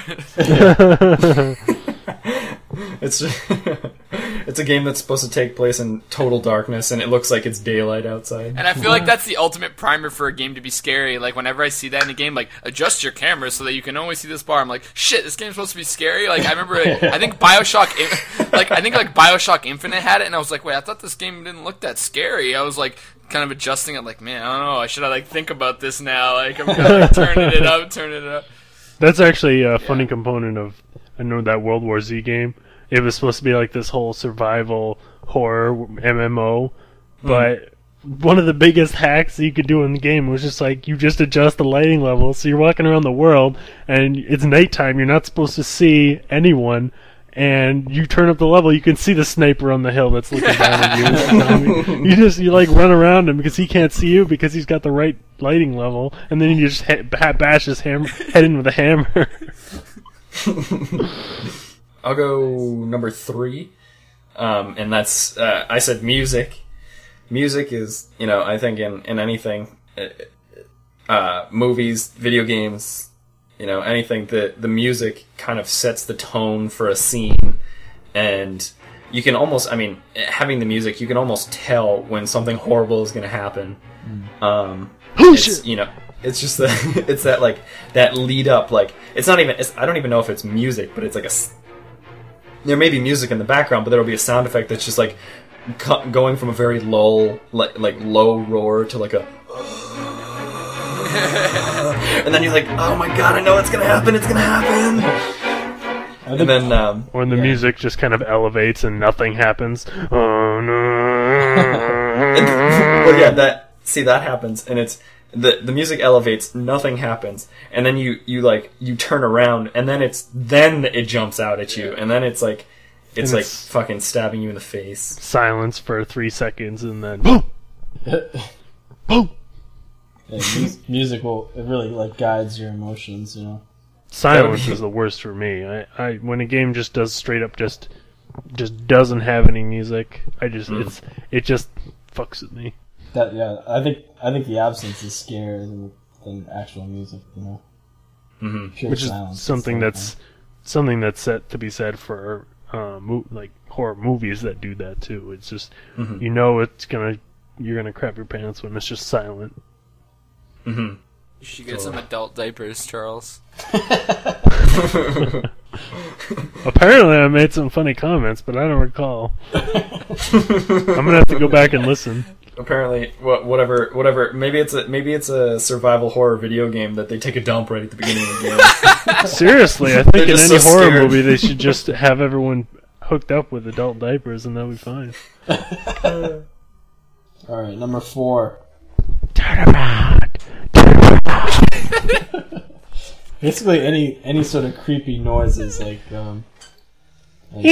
A: It's it's a game that's supposed to take place in total darkness, and it looks like it's daylight outside.
D: And I feel like that's the ultimate primer for a game to be scary. Like whenever I see that in a game, like adjust your camera so that you can only see this bar. I'm like, shit, this game's supposed to be scary. Like I remember, like, I think Bioshock, like I think like Bioshock Infinite had it, and I was like, wait, I thought this game didn't look that scary. I was like kind of adjusting it. Like, man, I don't know. I should I like think about this now. Like, I'm kind of like, turning it up, turning it up.
C: That's actually a funny
D: Yeah.
C: component of, I know that World War Z game. It was supposed to be like this whole survival horror M M O, but one of the biggest hacks you could do in the game was just like you just adjust the lighting level, so you're walking around the world and it's nighttime. You're not supposed to see anyone, and you turn up the level. You can see the sniper on the hill that's looking down at you. You just you like run around him because he can't see you because he's got the right lighting level, and then you just hit, bash his hammer, head in with a hammer.
A: I'll go number three, um, and that's uh, I said music. Music is, you know, I think in, in anything, uh, movies, video games, you know, anything, the, the music kind of sets the tone for a scene, and you can almost, I mean, having the music, you can almost tell when something horrible is going to happen. Um,
C: Oh,
A: it's,
C: shit.
A: you know, it's just the, it's that, like, that lead up, like, it's not even, it's, I don't even know if it's music, but it's like a, s- there may be music in the background, but there'll be a sound effect that's just like, co- going from a very low, like, like low roar to like a, and then you're like, oh my god, I know it's gonna happen, it's gonna happen. And then, um,
C: When the
A: yeah.
C: music just kind of elevates and nothing happens. Oh no!
A: well, yeah, that see that happens, and it's the the music elevates, nothing happens, and then you you like you turn around, and then it's then it jumps out at you, and then it's like it's
C: And
A: like
C: it's-
A: fucking stabbing you in the face.
C: Silence for three seconds and then boom, boom.
B: Yeah, mu- music will it really like guides your emotions, you know.
C: Silence is the worst for me. I, I when a game just does straight up just just doesn't have any music, I just
A: Mm.
C: it's it just fucks with me.
B: That yeah, I think I think the absence is scarier than, than actual music, you know.
A: Mm-hmm.
B: Pure
C: Which is
B: silence
C: something
B: terrifying.
C: that's something that's set to be said for uh, mo- like horror movies that do that too. It's just
A: Mhm.
C: you know it's gonna you're gonna crap your pants when it's just silent.
A: Mm-hmm.
D: You should get some adult diapers, Charles.
C: Apparently, I made some funny comments, but I don't recall. I'm gonna have to go back and listen.
A: Apparently, wha- whatever, whatever. Maybe it's a maybe it's a survival horror video game that they take a dump right at the beginning of the game.
C: Seriously, I
A: They're
C: think in
A: just
C: any
A: so
C: horror
A: scared.
C: movie they should just have everyone hooked up with adult diapers, and that'll be fine.
B: All right, number four.
C: Turn around.
B: Basically, any any sort of creepy noises like um, like, uh,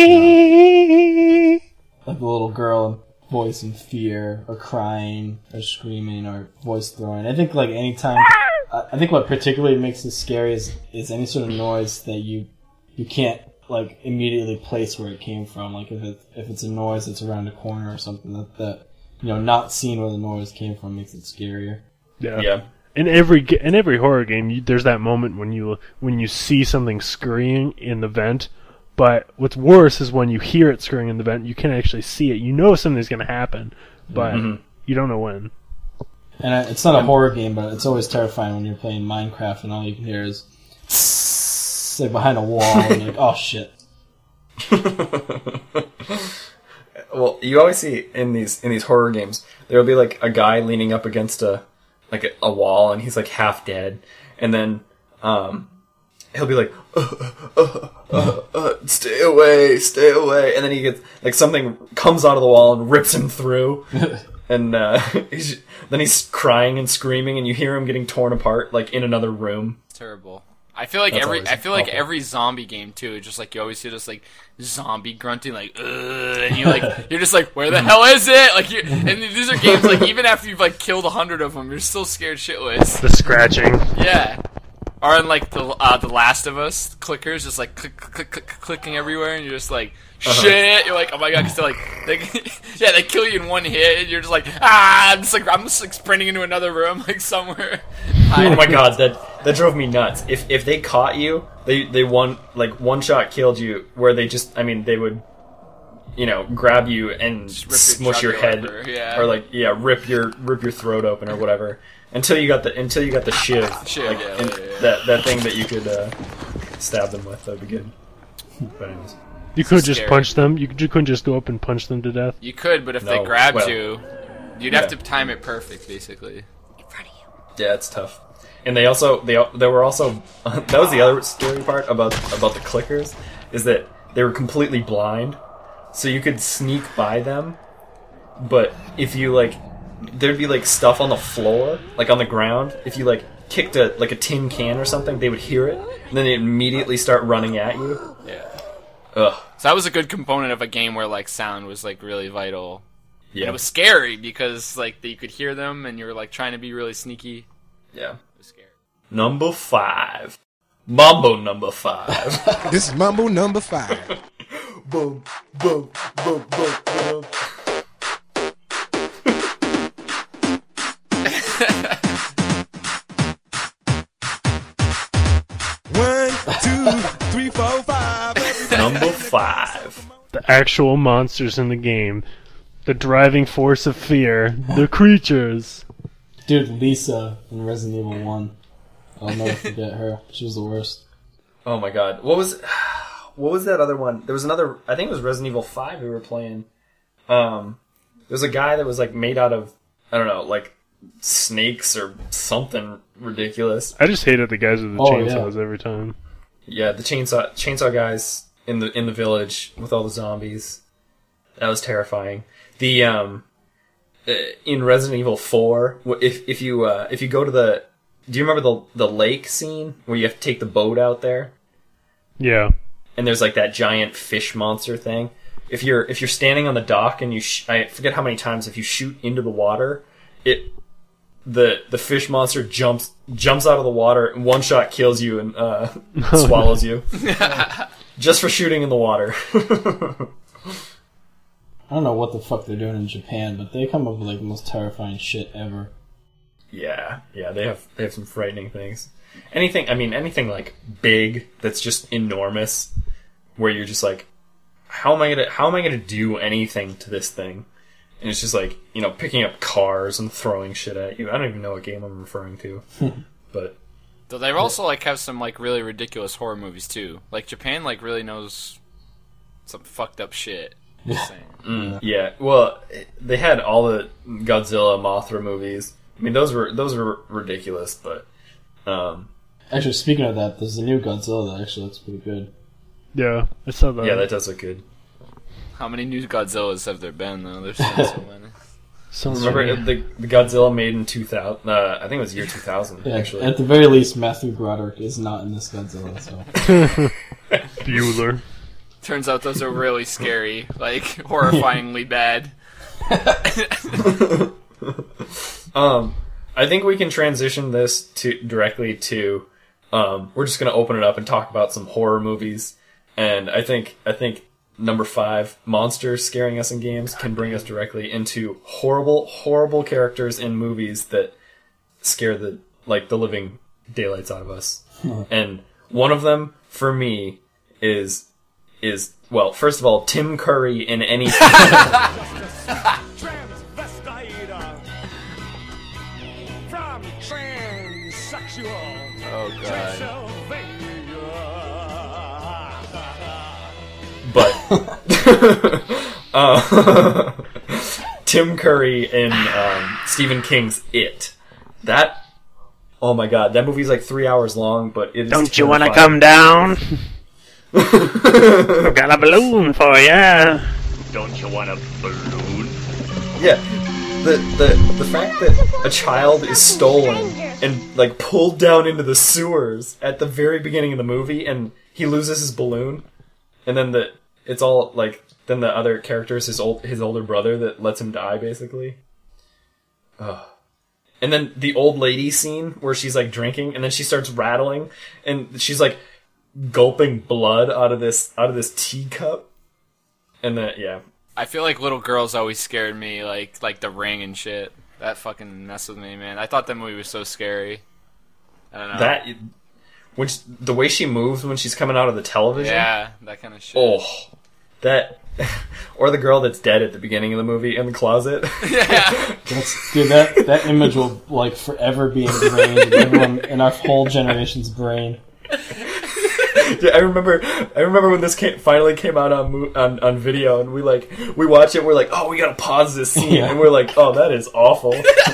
B: like a little girl voicing fear or crying or screaming or voice throwing. I think like anytime. I I think what particularly makes this scary is is any sort of noise that you you can't like immediately place where it came from. Like if it if it's a noise that's around a corner or something that that you know not seeing where the noise came from makes it scarier.
C: Yeah.
A: Yeah.
C: In every ga- in every horror game, you, there's that moment when you when you see something scurrying in the vent. But what's worse is when you hear it scurrying in the vent. You can't actually see it. You know something's going to happen, but
A: Mhm.
C: you don't know when.
B: And I, it's not a horror game, but it's always terrifying when you're playing Minecraft and all you can hear is tss, like behind a wall and you're like, oh shit.
A: Well, you always see in these in these horror games, there'll be like a guy leaning up against a like a, a wall, and he's like half dead, and then um, he'll be like, uh, uh, uh, uh, "Stay away, stay away," and then he gets like something comes out of the wall and rips him through, and uh, he's, then he's crying and screaming, and you hear him getting torn apart like in another room.
D: Terrible. I feel like
A: That's
D: every
A: always
D: I feel like
A: awful.
D: every zombie game too. Just like you always hear this like zombie grunting like Ugh, and you like you're just like where the hell is it? Like you and these are games like even after you've like killed a hundred of them, you're still scared shitless.
C: The scratching.
D: Yeah. Or in like the uh, the Last of Us clickers, just like click, click, click, click, clicking everywhere, and you're just like shit. You're like, oh my god, because they're like, they, yeah, they kill you in one hit, and you're just like, ah, I'm just like, I'm just like sprinting into another room, like somewhere.
A: Oh my god, that that drove me nuts. If if they caught you, they they one like one shot killed you. Where they just, I mean, they would, you know, grab you and
D: Just rip your
A: smush your head,
D: jugular, yeah.
A: or like yeah, rip your rip your throat open or whatever. Until you got the until you got the shiv,
D: Shiv,
A: like,
D: yeah,
A: and
D: yeah, yeah.
A: that that thing that you could uh, stab them with. That'd be good. But anyways,
C: You could just
D: Scary.
C: punch them. You, could, you couldn't just go up and punch them to death.
D: You could, but if
A: No,
D: they grabbed
A: well-
D: you, You'd have
A: Yeah.
D: to time it perfect, basically.
A: Yeah, it's tough. And they also they there were also that was the other scary part about about the clickers is that they were completely blind, so you could sneak by them, but if you like, there'd be like stuff on the floor, like on the ground. If you like kicked a like a tin can or something, they would hear it, and then they'd immediately start running at you.
D: Yeah.
A: Ugh.
D: So that was a good component of a game where like sound was like really vital.
A: Yeah.
D: And it was scary because like you could hear them and you were like trying to be really sneaky.
A: Yeah.
D: It was scary.
A: Number five. Mambo number five.
G: This is Mambo number five.
A: Boom, boom, boom, boom, boom.
G: One, two, three, four, five.
A: Number five.
C: The actual monsters in the game. The driving force of fear. The creatures.
B: Dude, Lisa in Resident Evil one. I'll never forget her. She was the worst.
A: Oh my god. What was what was that other one? There was another, I think it was Resident Evil five we were playing. Um there was a guy that was like made out of, I don't know, like snakes or something ridiculous.
C: I just hated the guys with the
B: Oh,
C: chainsaws
B: yeah.
C: every time.
A: Yeah, the chainsaw chainsaw guys in the in the village with all the zombies. That was terrifying. The um uh, in Resident Evil four, wh- if if you uh, if you go to the, do you remember the the lake scene where you have to take the boat out there
C: Yeah.
A: and there's like that giant fish monster thing? If you're if you're standing on the dock and you sh- I forget how many times, if you shoot into the water, it the the fish monster jumps jumps out of the water and one shot kills you and uh, swallows you just for shooting in the water.
B: I don't know what the fuck they're doing in Japan, but they come up with like the most terrifying shit ever.
A: Yeah, yeah, they have they have some frightening things. Anything, I mean, anything like big that's just enormous, where you're just like, how am I gonna how am I gonna do anything to this thing? And it's just like, you know, picking up cars and throwing shit at you. I don't even know what game I'm referring to, but
D: Though they also like have some like really ridiculous horror movies too. Like Japan like really knows some fucked up shit. Just saying.
A: mm, yeah. Well, they had all the Godzilla, Mothra movies. I mean, those were those were ridiculous, but um,
B: Actually, speaking of that, there's a new Godzilla that actually looks pretty good.
C: Yeah, I saw that.
A: yeah, that does look good.
D: How many new Godzillas have there been though? There's been so many.
C: Sounds
A: Remember
C: right.
A: the, the Godzilla made in two thousand? Uh, I think it was year two thousand.
B: Yeah,
A: actually,
B: at the very least, Matthew Broderick is not in this Godzilla, so...
C: Bueller.
D: Turns out those are really scary, like horrifyingly bad.
A: Um, I think we can transition this to directly to. Um, we're just going to open it up and talk about some horror movies, and I think I think number five, monsters scaring us in games, can bring us directly into horrible, horrible characters in movies that scare the like the living daylights out of us. And one of them, for me, is is well, first of all, Tim Curry in any.
F: From transsexual
D: Oh god.
A: But uh, Tim Curry in um, Stephen King's It. That, oh my god, that movie's like three hours long, but it is.
C: Don't you want to
A: terrifying.
C: come down? I've got a balloon for ya.
E: Don't you want a balloon?
A: Yeah, the the the fact that a child is stolen and like pulled down into the sewers at the very beginning of the movie, and he loses his balloon, and then the it's all like then the other character is his old his older brother that lets him die basically. Ugh. And then the old lady scene where she's like drinking and then she starts rattling and she's like gulping blood out of this out of this teacup. And then yeah.
D: I feel like little girls always scared me, like like The Ring and shit. That fucking messed with me, man. I thought that movie was so scary. I don't know.
A: That when she, the way she moves when she's coming out of the television.
D: Yeah, that kind of shit.
A: Oh, that or the girl that's dead at the beginning of the movie in the closet.
D: Yeah.
B: That's, dude, that, that image will, like, forever be ingrained in everyone, in our whole generation's brain.
A: Yeah, I remember. I remember when this came, finally came out on, mo- on on video, and we like we watch it. We're like, oh, we gotta pause this scene,
B: Yeah.
A: and we're like, oh, that is awful.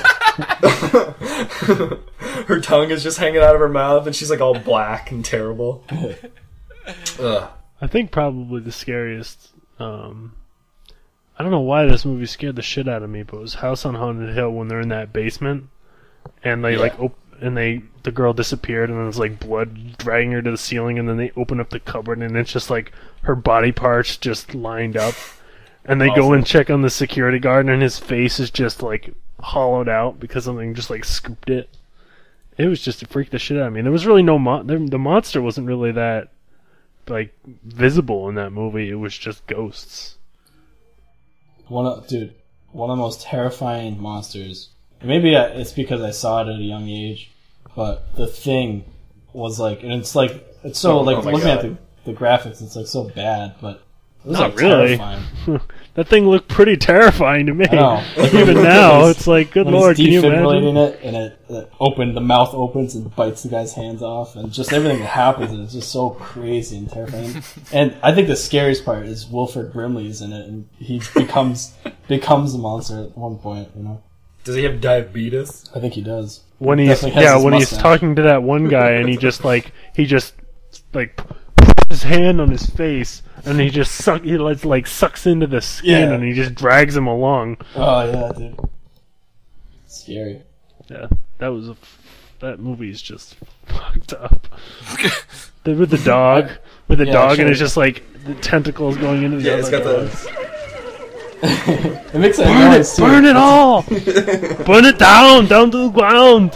A: Her tongue is just hanging out of her mouth, and she's like all black and terrible. Ugh.
C: I think probably the scariest. Um, I don't know why this movie scared the shit out of me, but it was House on Haunted Hill when they're in that basement, and they
A: Yeah.
C: like op- and they the girl disappeared, and there's like blood dragging her to the ceiling, and then they open up the cupboard, and it's just like her body parts just lined up, and they go
A: Awesome.
C: and check on the security guard, and his face is just like hollowed out because something just like scooped it. It was just to freak the shit out of me. There was really no mon- the, the monster wasn't really that like visible in that movie. It was just ghosts.
B: One of, dude, one of the most terrifying monsters. Maybe I, it's because I saw it at a young age, but the Thing was like, and it's like, it's so
A: Oh,
B: like
A: oh my
B: looking
A: God.
B: at the, the graphics, it's like so bad, but it was
C: Not
B: like
C: really.
B: terrifying.
C: That thing looked pretty terrifying to me.
B: I know. Like,
C: Even
B: when
C: now,
B: he's-
C: it's like, good
B: when
C: lord, can
B: he's
C: you
B: defibrillating
C: imagine?
B: it, and it, it open, the mouth opens and bites the guy's hands off, and just everything that happens is just so crazy and terrifying. And I think the scariest part is Wilford Brimley's in it, and he becomes becomes a monster at one point. You know,
A: Does he have diabetes?
B: I think he does.
C: When
B: He
C: he's
B: definitely has
C: yeah,
B: his
C: when he's
B: mustache.
C: talking to that one guy, and he just like he just like puts his hand on his face, and he just suck he like, like sucks into the skin,
B: Yeah.
C: and he just drags him along.
B: Oh yeah, dude, scary.
C: Yeah, that was a f- that movie is just fucked up. the, with the dog, with the
B: Yeah,
C: dog,
B: sure.
C: and it's just like the tentacles going into the
A: Yeah, it's
C: other
A: got
C: dog.
A: the.
B: It makes that
C: Burn
B: noise
C: it!
B: too.
C: Burn it all! Burn it down! Down to the ground!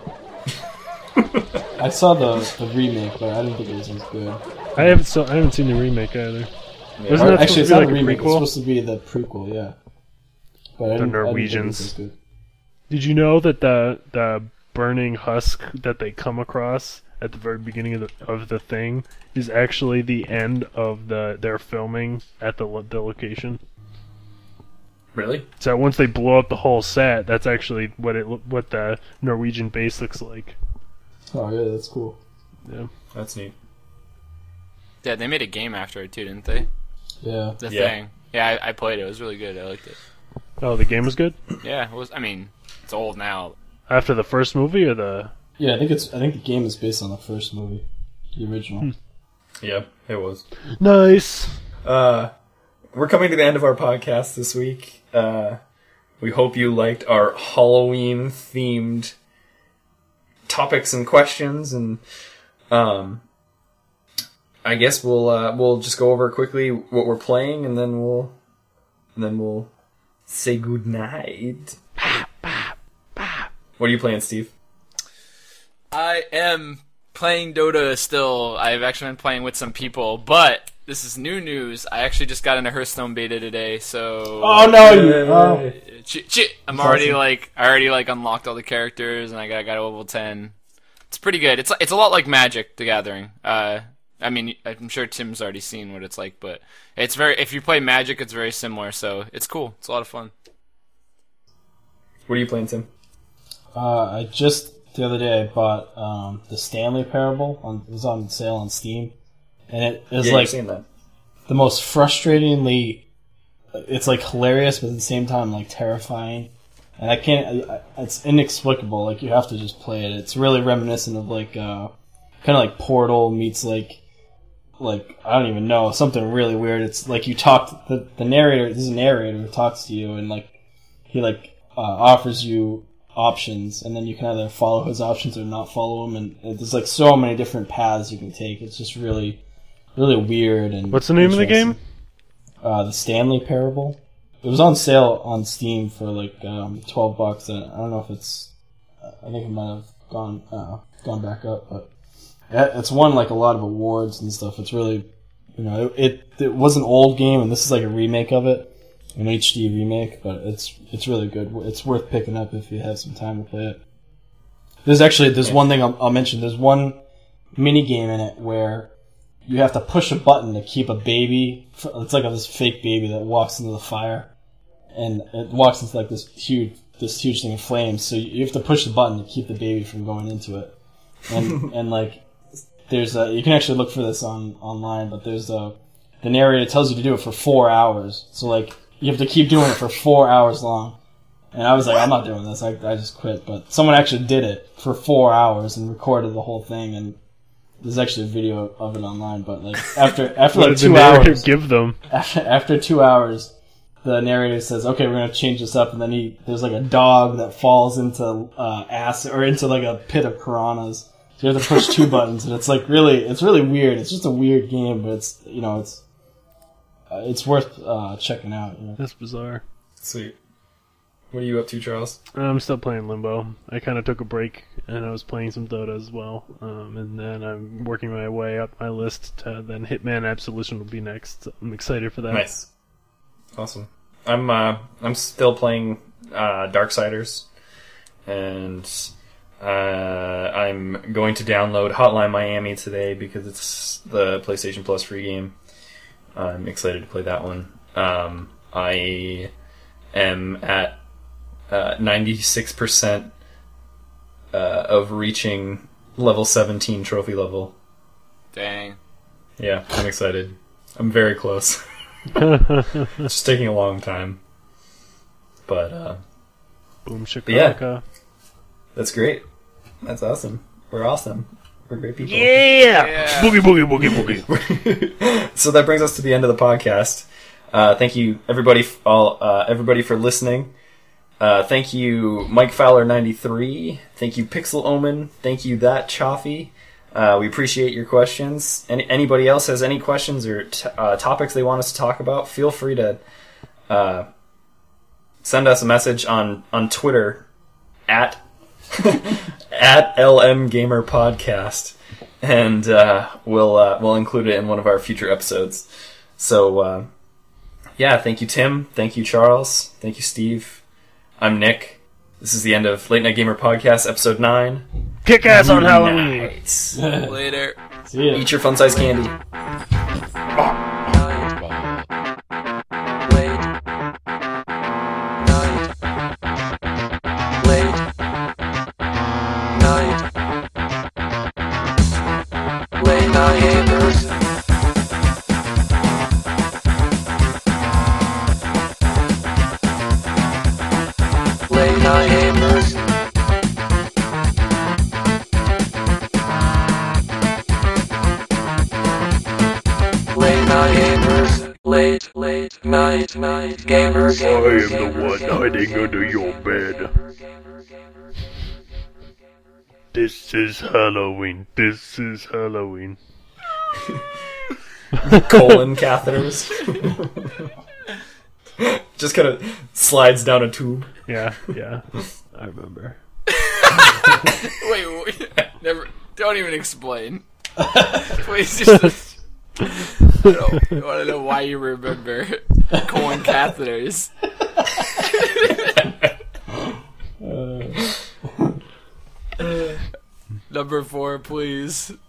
B: I saw the the remake, but I didn't think it was as good.
C: I haven't so I haven't seen the remake either. Wasn't
B: Or,
C: that
B: actually, it's
C: supposed to
B: not
C: be
B: a
C: like a
B: remake. It's
C: prequel?
B: supposed to be the prequel, yeah. But I didn't, I didn't think it was
C: Norwegians.
B: as good.
C: Did you know that the the burning husk that they come across at the very beginning of the of the thing is actually the end of the their filming at the lo- the location?
A: Really?
C: So once they blow up the whole set, that's actually what it lo- what the Norwegian base looks like.
B: Oh yeah, that's cool.
C: Yeah.
A: That's neat.
D: Yeah, they made a game after it too, didn't they?
B: Yeah.
D: The
A: Yeah.
D: Thing. Yeah, I, I played it. It was really good. I liked it.
C: Oh, the game was good?
D: Yeah, it was. I mean, it's old now.
C: After the first movie or the
B: Yeah, I think it's. I think the game is based on the first movie, the original.
A: Yeah, it was.
C: Nice.
A: Uh, we're coming to the end of our podcast this week. Uh, we hope you liked our Halloween themed topics and questions, and um, I guess we'll uh, we'll just go over quickly what we're playing, and then we'll and then we'll say good night. What are you playing, Steve?
D: I am playing Dota still. I've actually been playing with some people, but this is new news. I actually just got into Hearthstone beta today, so
B: Oh no! You, oh.
D: Ch- ch- I'm already
B: awesome.
D: like I already like unlocked all the characters, and I got I got a level ten. It's pretty good. It's it's a lot like Magic: The Gathering. Uh, I mean, I'm sure Tim's already seen what it's like, but it's very. If you play Magic, it's very similar. So it's cool. It's a lot of fun.
A: What are you playing, Tim?
B: Uh, I just the other day I bought um, the Stanley Parable. On, it was on sale on Steam, and it is
A: yeah,
B: like
A: you've seen that.
B: the most frustratingly. It's like hilarious, but at the same time like terrifying. And I can't. I, it's inexplicable. Like you have to just play it. It's really reminiscent of like uh, kind of like Portal meets like like I don't even know, something really weird. It's like you talk the the narrator. This is a narrator who talks to you, and like he like uh, offers you options, and then you can either follow his options or not follow them. And there's like so many different paths you can take. It's just really really weird. And
C: What's the name of the
B: interesting.
C: game?
B: Uh, the Stanley Parable. It was on sale on Steam for like um, twelve bucks. And I don't know if it's. I think it might have gone uh, gone back up, but yeah, it's won like a lot of awards and stuff. It's really, you know, it, it it was an old game, and this is like a remake of it, an H D remake. But it's it's really good. It's worth picking up if you have some time to play it. There's actually there's one thing I'll, I'll mention. There's one mini game in it where you have to push a button to keep a baby. It's like this fake baby that walks into the fire, and it walks into like this huge, this huge thing of flames. So you have to push the button to keep the baby from going into it. And and like there's a, you can actually look for this on online, but there's a, the narrator tells you to do it for four hours. So like, you have to keep doing it for four hours long. And I was like, I'm not doing this. I, I just quit. But someone actually did it for four hours and recorded the whole thing. And there's actually a video of it online. But like after after
C: What
B: like
C: did
B: two
C: the narrator
B: hours,
C: give them?
B: after, after two hours, the narrator says, "Okay, we're gonna change this up." And then he there's like a dog that falls into uh, acid or into like a pit of piranhas. So you have to push two buttons, and it's like really, it's really weird. It's just a weird game, but it's you know it's uh, it's worth uh, checking out. You know?
C: That's bizarre.
A: Sweet. What are you up to, Charles?
C: I'm still playing Limbo. I kind of took a break, and I was playing some Dota as well. Um, and then I'm working my way up my list. To, then Hitman Absolution will be next. So I'm excited for that.
A: Nice. Awesome. I'm uh, I'm still playing uh, Darksiders, and uh, I'm going to download Hotline Miami today because it's the PlayStation Plus free game. I'm excited to play that one. Um, I am at uh, ninety-six percent uh, of reaching level seventeen trophy level.
D: Dang.
A: Yeah, I'm excited. I'm very close. It's just taking a long time. But, uh...
C: Boom
A: but yeah,
C: shakalaka.
A: that's great. That's awesome. We're awesome. We're great people.
C: Yeah!
D: Yeah.
C: Boogie boogie boogie boogie.
A: So that brings us to the end of the podcast. Uh, thank you, everybody, f- all, uh, everybody for listening. Uh, thank you, Mike Fowler ninety-three. Thank you, Pixel Omen. Thank you, That Chaffee. Uh, we appreciate your questions. Any, anybody else has any questions or t- uh, topics they want us to talk about, feel free to uh, send us a message on, on Twitter at at L M Gamer Podcast, and uh, we'll uh, we'll include it in one of our future episodes. So uh, yeah, thank you, Tim. Thank you, Charles. Thank you, Steve. I'm Nick. This is the end of Late Night Gamer Podcast, episode nine.
C: Kick ass on Halloween.
A: Night.
D: Later.
B: See ya.
A: Eat your fun-sized candy.
H: Late, late night, night gamers.
C: I am the one hiding under your bed. This is Halloween. This is Halloween.
A: Colon catheters. Just kind of slides down a tube.
C: Yeah, yeah. I remember.
D: Wait, wait, never. Don't even explain. Please just. I don't I want to know why you remember colon catheters. Number four, please.